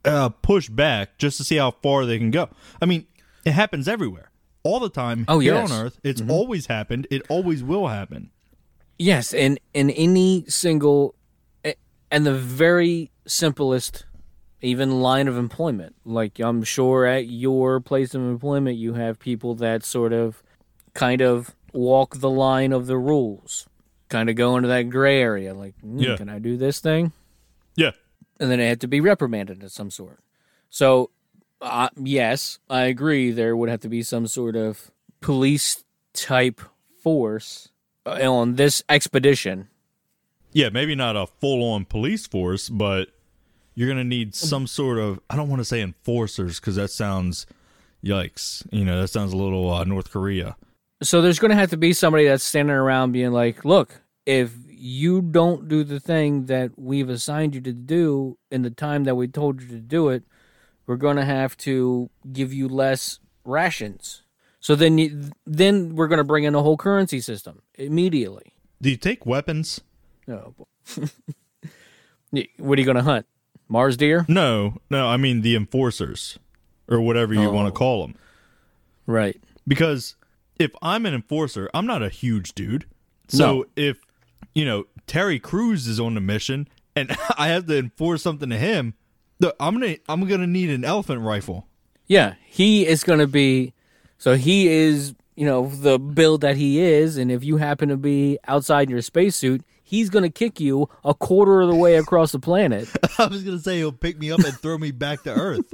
push back just to see how far they can go. I mean, it happens everywhere, all the time. Oh, here yes. on Earth. It's always happened. It always will happen. Yes, and in any single, and the very simplest, even line of employment. Like, I'm sure at your place of employment, you have people that sort of, kind of walk the line of the rules, kind of go into that gray area. Like, can I do this thing? Yeah. And then it had to be reprimanded of some sort. So, yes, I agree. There would have to be some sort of police type force on this expedition. Yeah, maybe not a full-on police force, but you're going to need some sort of, I don't want to say enforcers because that sounds, yikes. You know, that sounds a little North Korea. So there's going to have to be somebody that's standing around being like, look, if you don't do the thing that we've assigned you to do in the time that we told you to do it, we're going to have to give you less rations. So then we're going to bring in a whole currency system immediately. Do you take weapons? Oh, what are you going to hunt? Mars deer? No, I mean the enforcers or whatever you want to call them. Right. Because if I'm an enforcer, I'm not a huge dude. So if, Terry Crews is on the mission and I have to enforce something to him, I'm gonna need an elephant rifle. Yeah, he is going to be. So he is, the build that he is, and if you happen to be outside your spacesuit, he's going to kick you a quarter of the way across the planet. I was gonna say he'll pick me up and throw me back to Earth.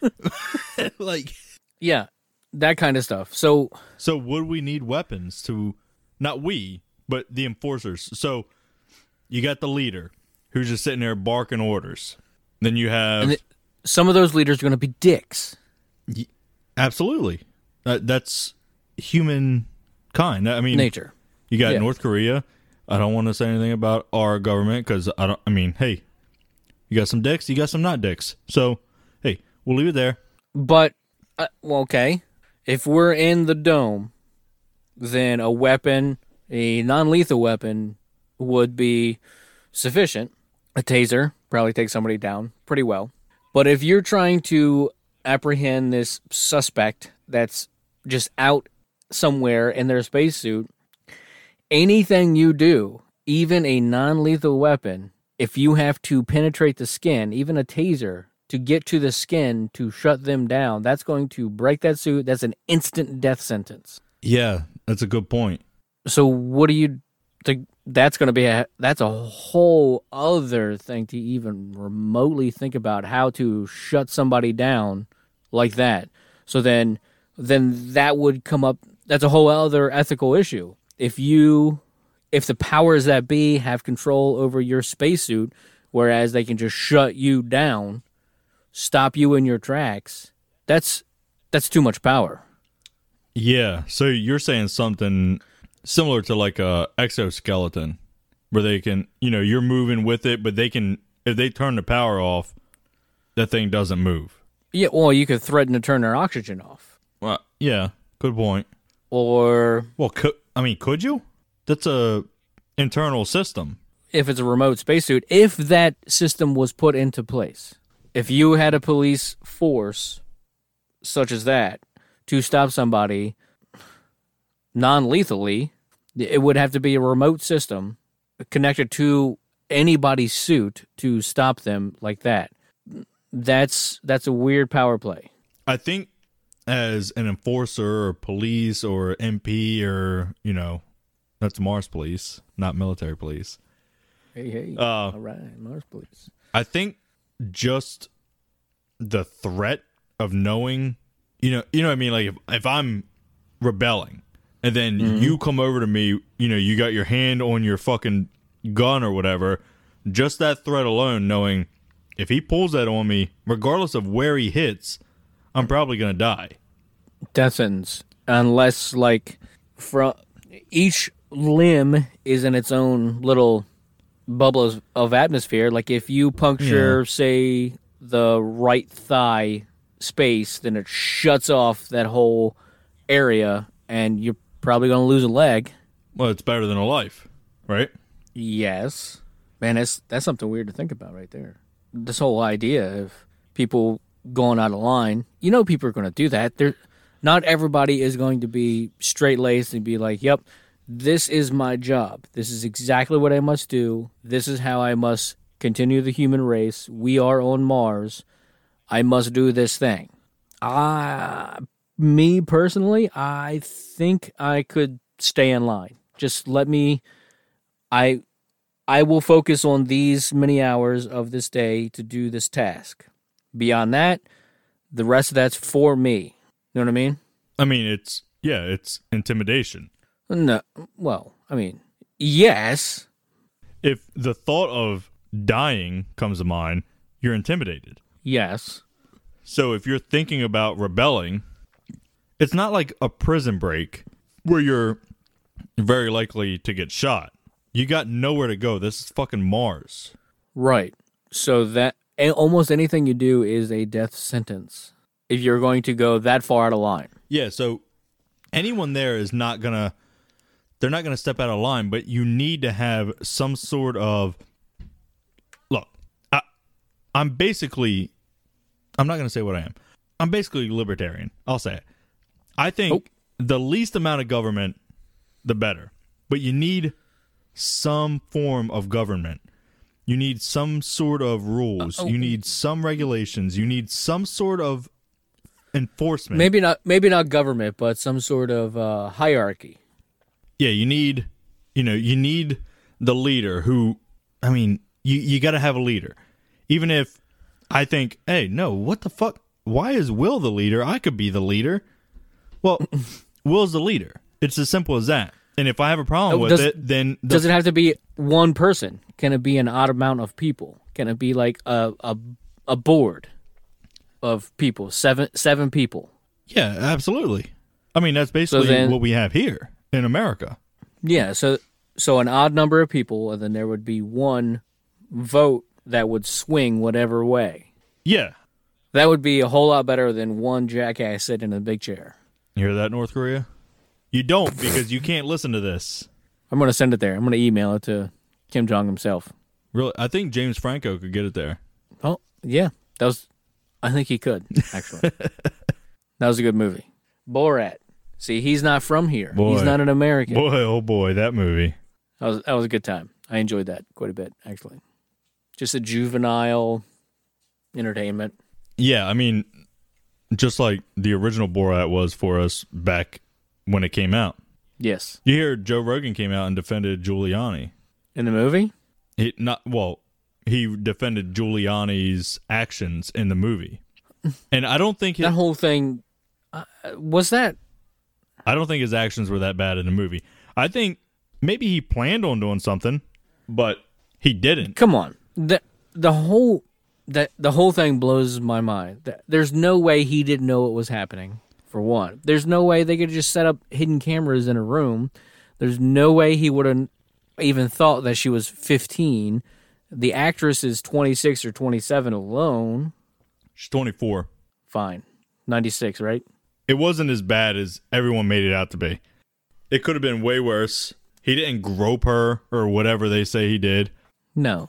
Yeah, that kind of stuff. So would we need weapons to? Not we, but the enforcers. So you got the leader who's just sitting there barking orders. Then you have some of those leaders are going to be dicks. Absolutely, that's humankind. I mean, nature. You got North Korea. I don't want to say anything about our government because hey, you got some dicks, you got some not dicks. So hey, we'll leave it there. But okay, if we're in the dome, then a weapon, a non-lethal weapon, would be sufficient. A taser probably takes somebody down pretty well. But if you're trying to apprehend this suspect that's just out somewhere in their spacesuit, anything you do, even a non-lethal weapon, if you have to penetrate the skin, even a taser, to get to the skin to shut them down, that's going to break that suit. That's an instant death sentence. Yeah, that's a good point. So what do you think? That's going to be that's a whole other thing to even remotely think about how to shut somebody down like that. So then that would come up. That's a whole other ethical issue. If the powers that be have control over your spacesuit, whereas they can just shut you down, stop you in your tracks, that's too much power. Yeah. So you're saying something similar to like a exoskeleton where they can, you're moving with it, but they can, if they turn the power off, that thing doesn't move. Yeah, well, you could threaten to turn their oxygen off. Well, yeah, good point. Or... Well, could you? That's a internal system. If it's a remote spacesuit, if that system was put into place, if you had a police force such as that to stop somebody non-lethally, it would have to be a remote system connected to anybody's suit to stop them like that. That's a weird power play. I think as an enforcer or police or MP or, that's Mars police, not military police. Hey, all right, Mars police. I think just the threat of knowing, you know what I mean? Like if I'm rebelling and then you come over to me, you got your hand on your fucking gun or whatever, just that threat alone, knowing if he pulls that on me, regardless of where he hits, I'm probably going to die. Death sentence. Unless, from each limb is in its own little bubble of atmosphere. Like, if you puncture, say, the right thigh space, then it shuts off that whole area, and you're probably going to lose a leg. Well, it's better than a life, right? Yes. Man, that's something weird to think about right there. This whole idea of people going out of line. You know people are going to do that. Not everybody is going to be straight-laced and be like, yep, this is my job. This is exactly what I must do. This is how I must continue the human race. We are on Mars. I must do this thing. Me personally, I think I could stay in line. Just let me... I will focus on these many hours of this day to do this task. Beyond that, the rest of that's for me. You know what I mean? I mean, it's intimidation. No, well, I mean, yes. If the thought of dying comes to mind, you're intimidated. Yes. So if you're thinking about rebelling, it's not like a prison break where you're very likely to get shot. You got nowhere to go. This is fucking Mars. Right. So that almost anything you do is a death sentence if you're going to go that far out of line. Yeah, so anyone there is not going to... They're not going to step out of line, but you need to have some sort of... Look, I'm basically... I'm not going to say what I am. I'm basically libertarian. I'll say it. I think the least amount of government, the better. But you need some form of government. You need some sort of rules. You need some regulations. You need some sort of enforcement. Maybe not government, but some sort of hierarchy. Yeah, you need the leader who, I mean, you got to have a leader. Even if I think, hey, no, what the fuck? Why is Will the leader? I could be the leader. Well, Will's the leader. It's as simple as that. And if I have a problem with it, then... Does it have to be one person? Can it be an odd amount of people? Can it be like a board of people, seven people? Yeah, absolutely. I mean, that's basically what we have here in America. Yeah, so an odd number of people, and then there would be one vote that would swing whatever way. Yeah. That would be a whole lot better than one jackass sitting in a big chair. You hear that, North Korea? You don't, because you can't listen to this. I'm going to send it there. I'm going to email it to Kim Jong himself. Really? I think James Franco could get it there. Oh, yeah. I think he could, actually. That was a good movie. Borat. See, he's not from here. Boy. He's not an American. Boy, oh boy, that movie. That was a good time. I enjoyed that quite a bit, actually. Just a juvenile entertainment. Yeah, I mean, just like the original Borat was for us back when it came out. Yes. You hear Joe Rogan came out and defended Giuliani. In the movie? He defended Giuliani's actions in the movie. And I don't think... that whole thing... was that... I don't think his actions were that bad in the movie. I think maybe he planned on doing something, but he didn't. Come on. The whole thing blows my mind. There's no way he didn't know what was happening, for one. There's no way they could just set up hidden cameras in a room. There's no way he would have even thought that she was 15. The actress is 26 or 27 alone. She's 24. Fine. 96, right? It wasn't as bad as everyone made it out to be. It could have been way worse. He didn't grope her or whatever they say he did. No.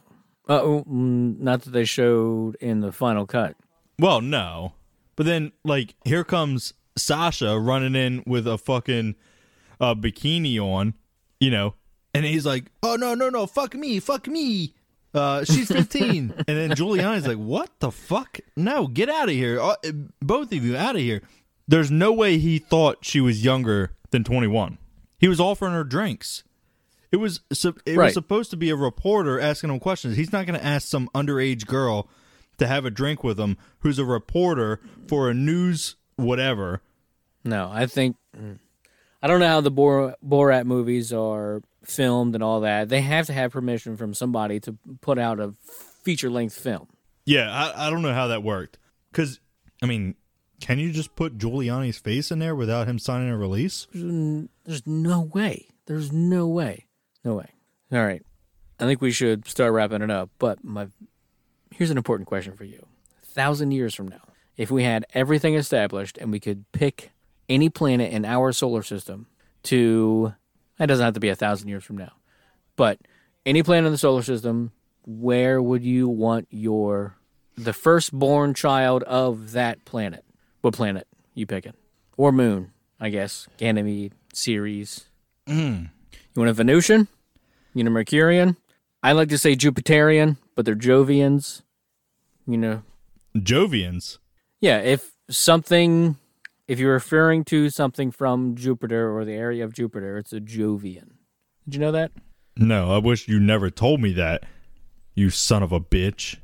Not that they showed in the final cut. Well, no. But then, like, here comes Sasha running in with a fucking bikini on, you know, and he's like, oh, no, fuck me. She's 15. And then Giuliani's like, what the fuck? No, get out of here. Both of you out of here. There's no way he thought she was younger than 21. He was offering her drinks. It was supposed to be a reporter asking him questions. He's not going to ask some underage girl to have a drink with him who's a reporter for a news whatever. No, I don't know how the Borat movies are filmed and all that. They have to have permission from somebody to put out a feature-length film. Yeah, I don't know how that worked. Because, I mean... Can you just put Giuliani's face in there without him signing a release? There's no way. There's no way. No way. All right. I think we should start wrapping it up. But here's an important question for you. 1,000 years from now, if we had everything established and we could pick any planet in our solar system to... That doesn't have to be 1,000 years from now. But any planet in the solar system, where would you want your the firstborn child of that planet. What planet you picking? Or moon, I guess. Ganymede, Ceres. You want a Venusian? You know, Mercurian? I like to say Jupiterian, but they're Jovians. You know. Jovians? Yeah, if you're referring to something from Jupiter or the area of Jupiter, it's a Jovian. Did you know that? No, I wish you never told me that, you son of a bitch.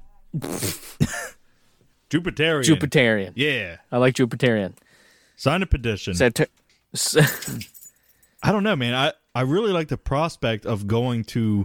Jupiterian. Jupiterian. Yeah. I like Jupiterian. Sign a petition. I don't know, man. I really like the prospect of going to...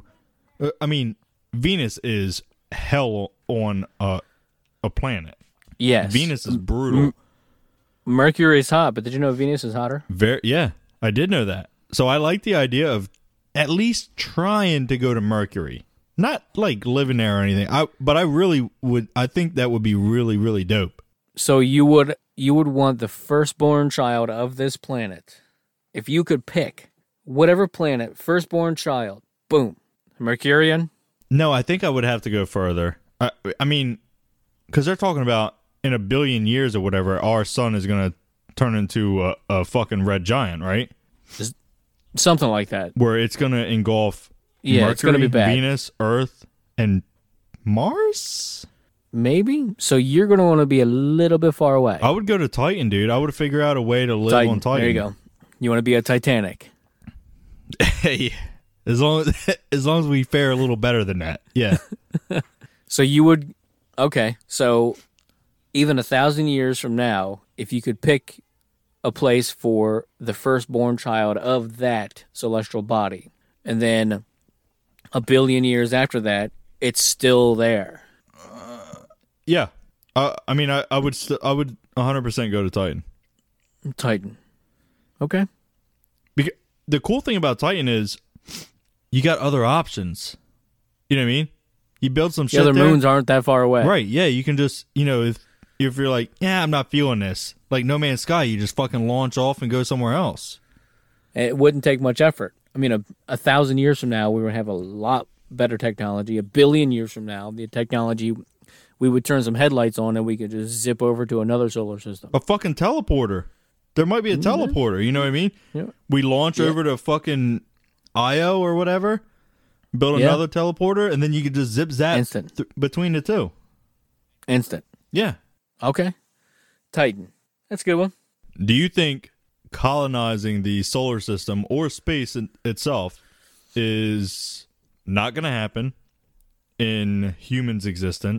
Venus is hell on a planet. Yes. Venus is brutal. Mercury is hot, but did you know Venus is hotter? Yeah, I did know that. So I like the idea of at least trying to go to Mercury. Not like living there or anything. But I really would. I think that would be really, really dope. So you would want the firstborn child of this planet. If you could pick whatever planet, firstborn child, boom, Mercurian? No, I think I would have to go further. I mean, because they're talking about in a billion years or whatever, our sun is going to turn into a fucking red giant, right? Something like that. Where it's going to engulf Mercury, it's going to be bad. Venus, Earth, and Mars? Maybe. So you're going to want to be a little bit far away. I would go to Titan, dude. I would figure out a way to live on Titan. There you go. You want to be a Titanic. Hey, as long as we fare a little better than that. Yeah. So you would... Okay, so even 1,000 years from now, if you could pick a place for the firstborn child of that celestial body, and then a billion years after that, it's still there. Yeah. I would 100% go to Titan. Titan. Okay. Because the cool thing about Titan is you got other options. You know what I mean? You build some shit The other there. moons aren't that far away. Right, yeah. You can just, if you're like, yeah, I'm not feeling this. Like No Man's Sky, you just fucking launch off and go somewhere else. It wouldn't take much effort. I mean, 1,000 years from now, we would have a lot better technology. 1 billion years from now, the technology, we would turn some headlights on and we could just zip over to another solar system. A fucking teleporter. There might be a teleporter, you know what I mean? Yeah. We launch over to fucking Io or whatever, build another teleporter, and then you could just zip zap between the two. Instant. Yeah. Okay. Titan. That's a good one. Do you think colonizing the solar system or space itself is not going to happen in humans' existence?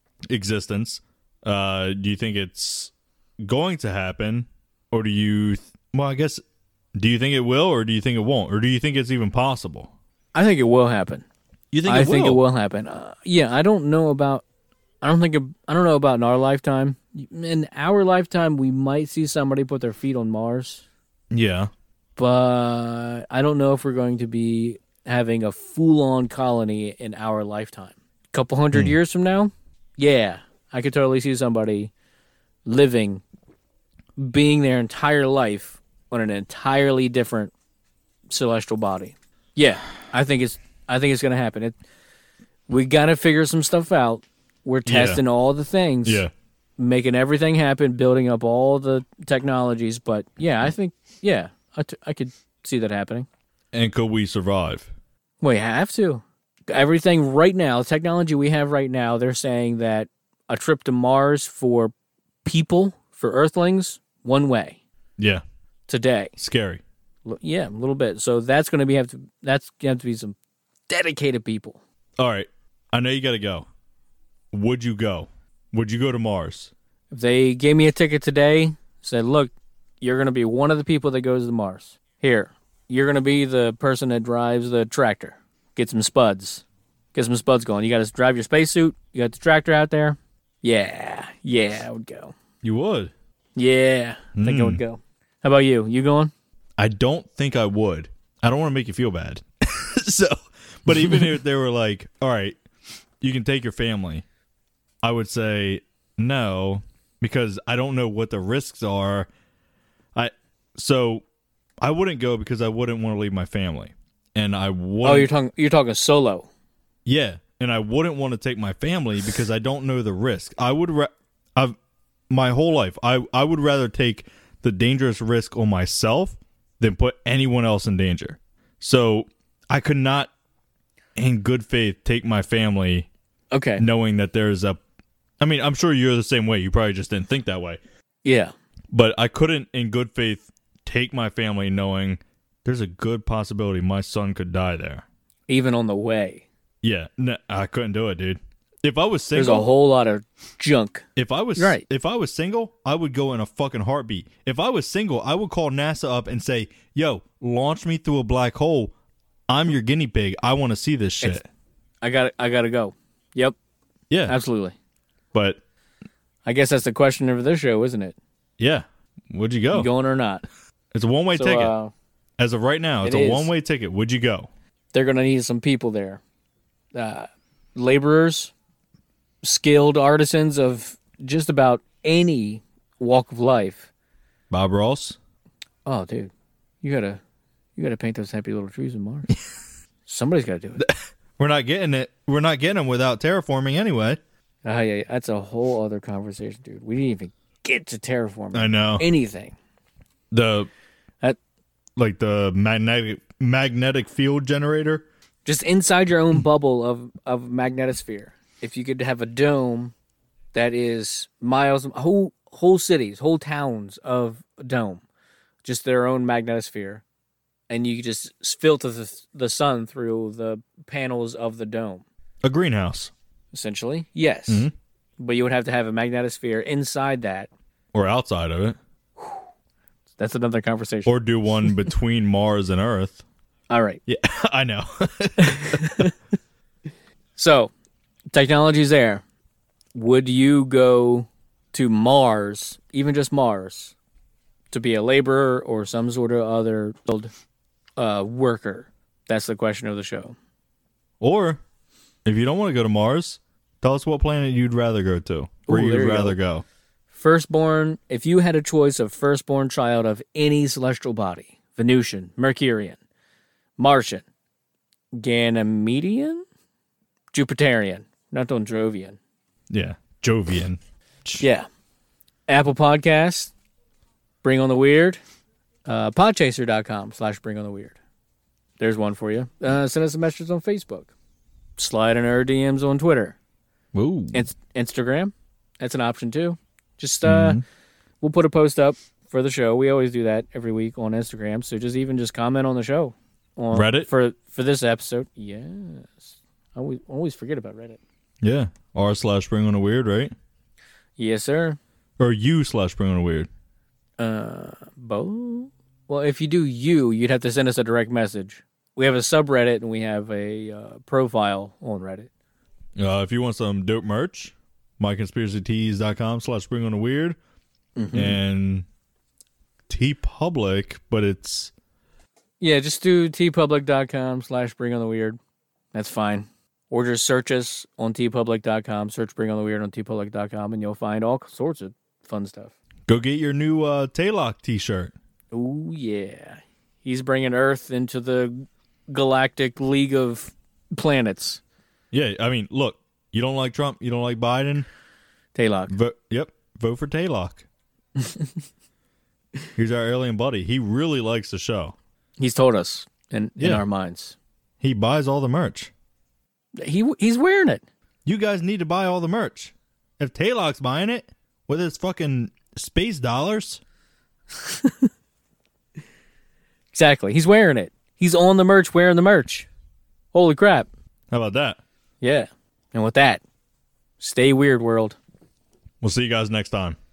Do you think it's going to happen, or do you? Do you think it will, or do you think it won't, or do you think it's even possible? I think it will happen. You think? I think it will happen. Yeah, I don't know about. I don't know about in our lifetime. In our lifetime, we might see somebody put their feet on Mars. Yeah. But I don't know if we're going to be having a full-on colony in our lifetime. A couple hundred years from now, yeah, I could totally see somebody living, being their entire life on an entirely different celestial body. Yeah, I think it's going to happen. We got to figure some stuff out. We're testing all the things. Yeah. Making everything happen, building up all the technologies. But, yeah, I think, I could see that happening. And could we survive? We have to. Everything right now, the technology we have right now, they're saying that a trip to Mars for people, for Earthlings, one way. Yeah. Today. Scary. Yeah, a little bit. So that's going to have to be some dedicated people. All right. I know you got to go. Would you go? Would you go to Mars? If they gave me a ticket today, said, look, you're going to be one of the people that goes to Mars. Here, you're going to be the person that drives the tractor. Get some spuds. Get some spuds going. You got to drive your spacesuit. You got the tractor out there. Yeah, I would go. You would? Yeah, I think I would go. How about you? You going? I don't think I would. I don't want to make you feel bad. But even if they were like, all right, you can take your family, I would say no, because I don't know what the risks are. So I wouldn't go because I wouldn't want to leave my family, and I would. Oh, you're talking solo. Yeah, and I wouldn't want to take my family because I don't know the risk. My whole life, I would rather take the dangerous risk on myself than put anyone else in danger. So I could not, in good faith, take my family. Okay. Knowing that there's I'm sure you're the same way. You probably just didn't think that way. Yeah. But I couldn't, in good faith, take my family knowing there's a good possibility my son could die there. Even on the way. Yeah. No, I couldn't do it, dude. If I was single, there's a whole lot of junk. If I was single, I would go in a fucking heartbeat. If I was single, I would call NASA up and say, "Yo, launch me through a black hole. I'm your guinea pig. I want to see this shit." I got to go. Yep. Yeah. Absolutely. But I guess that's the question of this show, isn't it? Yeah. Would you go? You going or not? It's a one-way ticket. As of right now, it's a one-way ticket. Would you go? They're going to need some people there. Laborers, skilled artisans of just about any walk of life. Bob Ross? Oh, dude. You gotta paint those happy little trees in Mars. Somebody's got to do it. We're not getting it. We're not getting them without terraforming anyway. Yeah, that's a whole other conversation, dude. We didn't even get to terraforming. I know. Anything. The magnetic field generator. Just inside your own bubble of magnetosphere. If you could have a dome that is miles, whole cities, whole towns of dome, just their own magnetosphere, and you just filter the sun through the panels of the dome. A greenhouse. Essentially, yes. Mm-hmm. But you would have to have a magnetosphere inside that. Or outside of it. That's another conversation. Or do one between Mars and Earth. All right. Yeah, I know. So, technology's there. Would you go to Mars, even just Mars, to be a laborer or some sort of other worker? That's the question of the show. Or, if you don't want to go to Mars, tell us what planet you'd rather go to. Where you'd rather go. Firstborn, if you had a choice of firstborn child of any celestial body, Venusian, Mercurian, Martian, Ganymedian, Jupiterian, not Dondrovian. Yeah, Jovian. Yeah. Apple Podcasts, Bring on the Weird, podchaser.com/Bring on the Weird. There's one for you. Send us a message on Facebook. Slide in our DMs on Twitter. Ooh. Instagram. That's an option too. Just we'll put a post up for the show. We always do that every week on Instagram. So just comment on the show on Reddit for this episode. Yes, I always forget about Reddit. Yeah, r/Bring on a Weird, right? Yes, sir. Or u/Bring on a Weird. Both. Well, if you do you'd have to send us a direct message. We have a subreddit and we have a profile on Reddit. If you want some dope merch, myconspiracytees.com/Bring on a Weird. Mm-hmm. And TeePublic, but it's... Yeah, just do tpublic.com/Bring on the Weird. That's fine. Or just search us on tpublic.com. Search Bring on the Weird on tpublic.com, and you'll find all sorts of fun stuff. Go get your new Taylock t-shirt. Oh, yeah. He's bringing Earth into the galactic league of planets. Yeah, I mean, look, you don't like Trump, you don't like Biden. Taylock. Vote for Taylock. Here's our alien buddy. He really likes the show. He's told us in our minds. He buys all the merch. He's wearing it. You guys need to buy all the merch. If Taylock's buying it with his fucking space dollars. Exactly. He's wearing it. He's on the merch wearing the merch. Holy crap. How about that? Yeah. And with that, stay weird, world. We'll see you guys next time.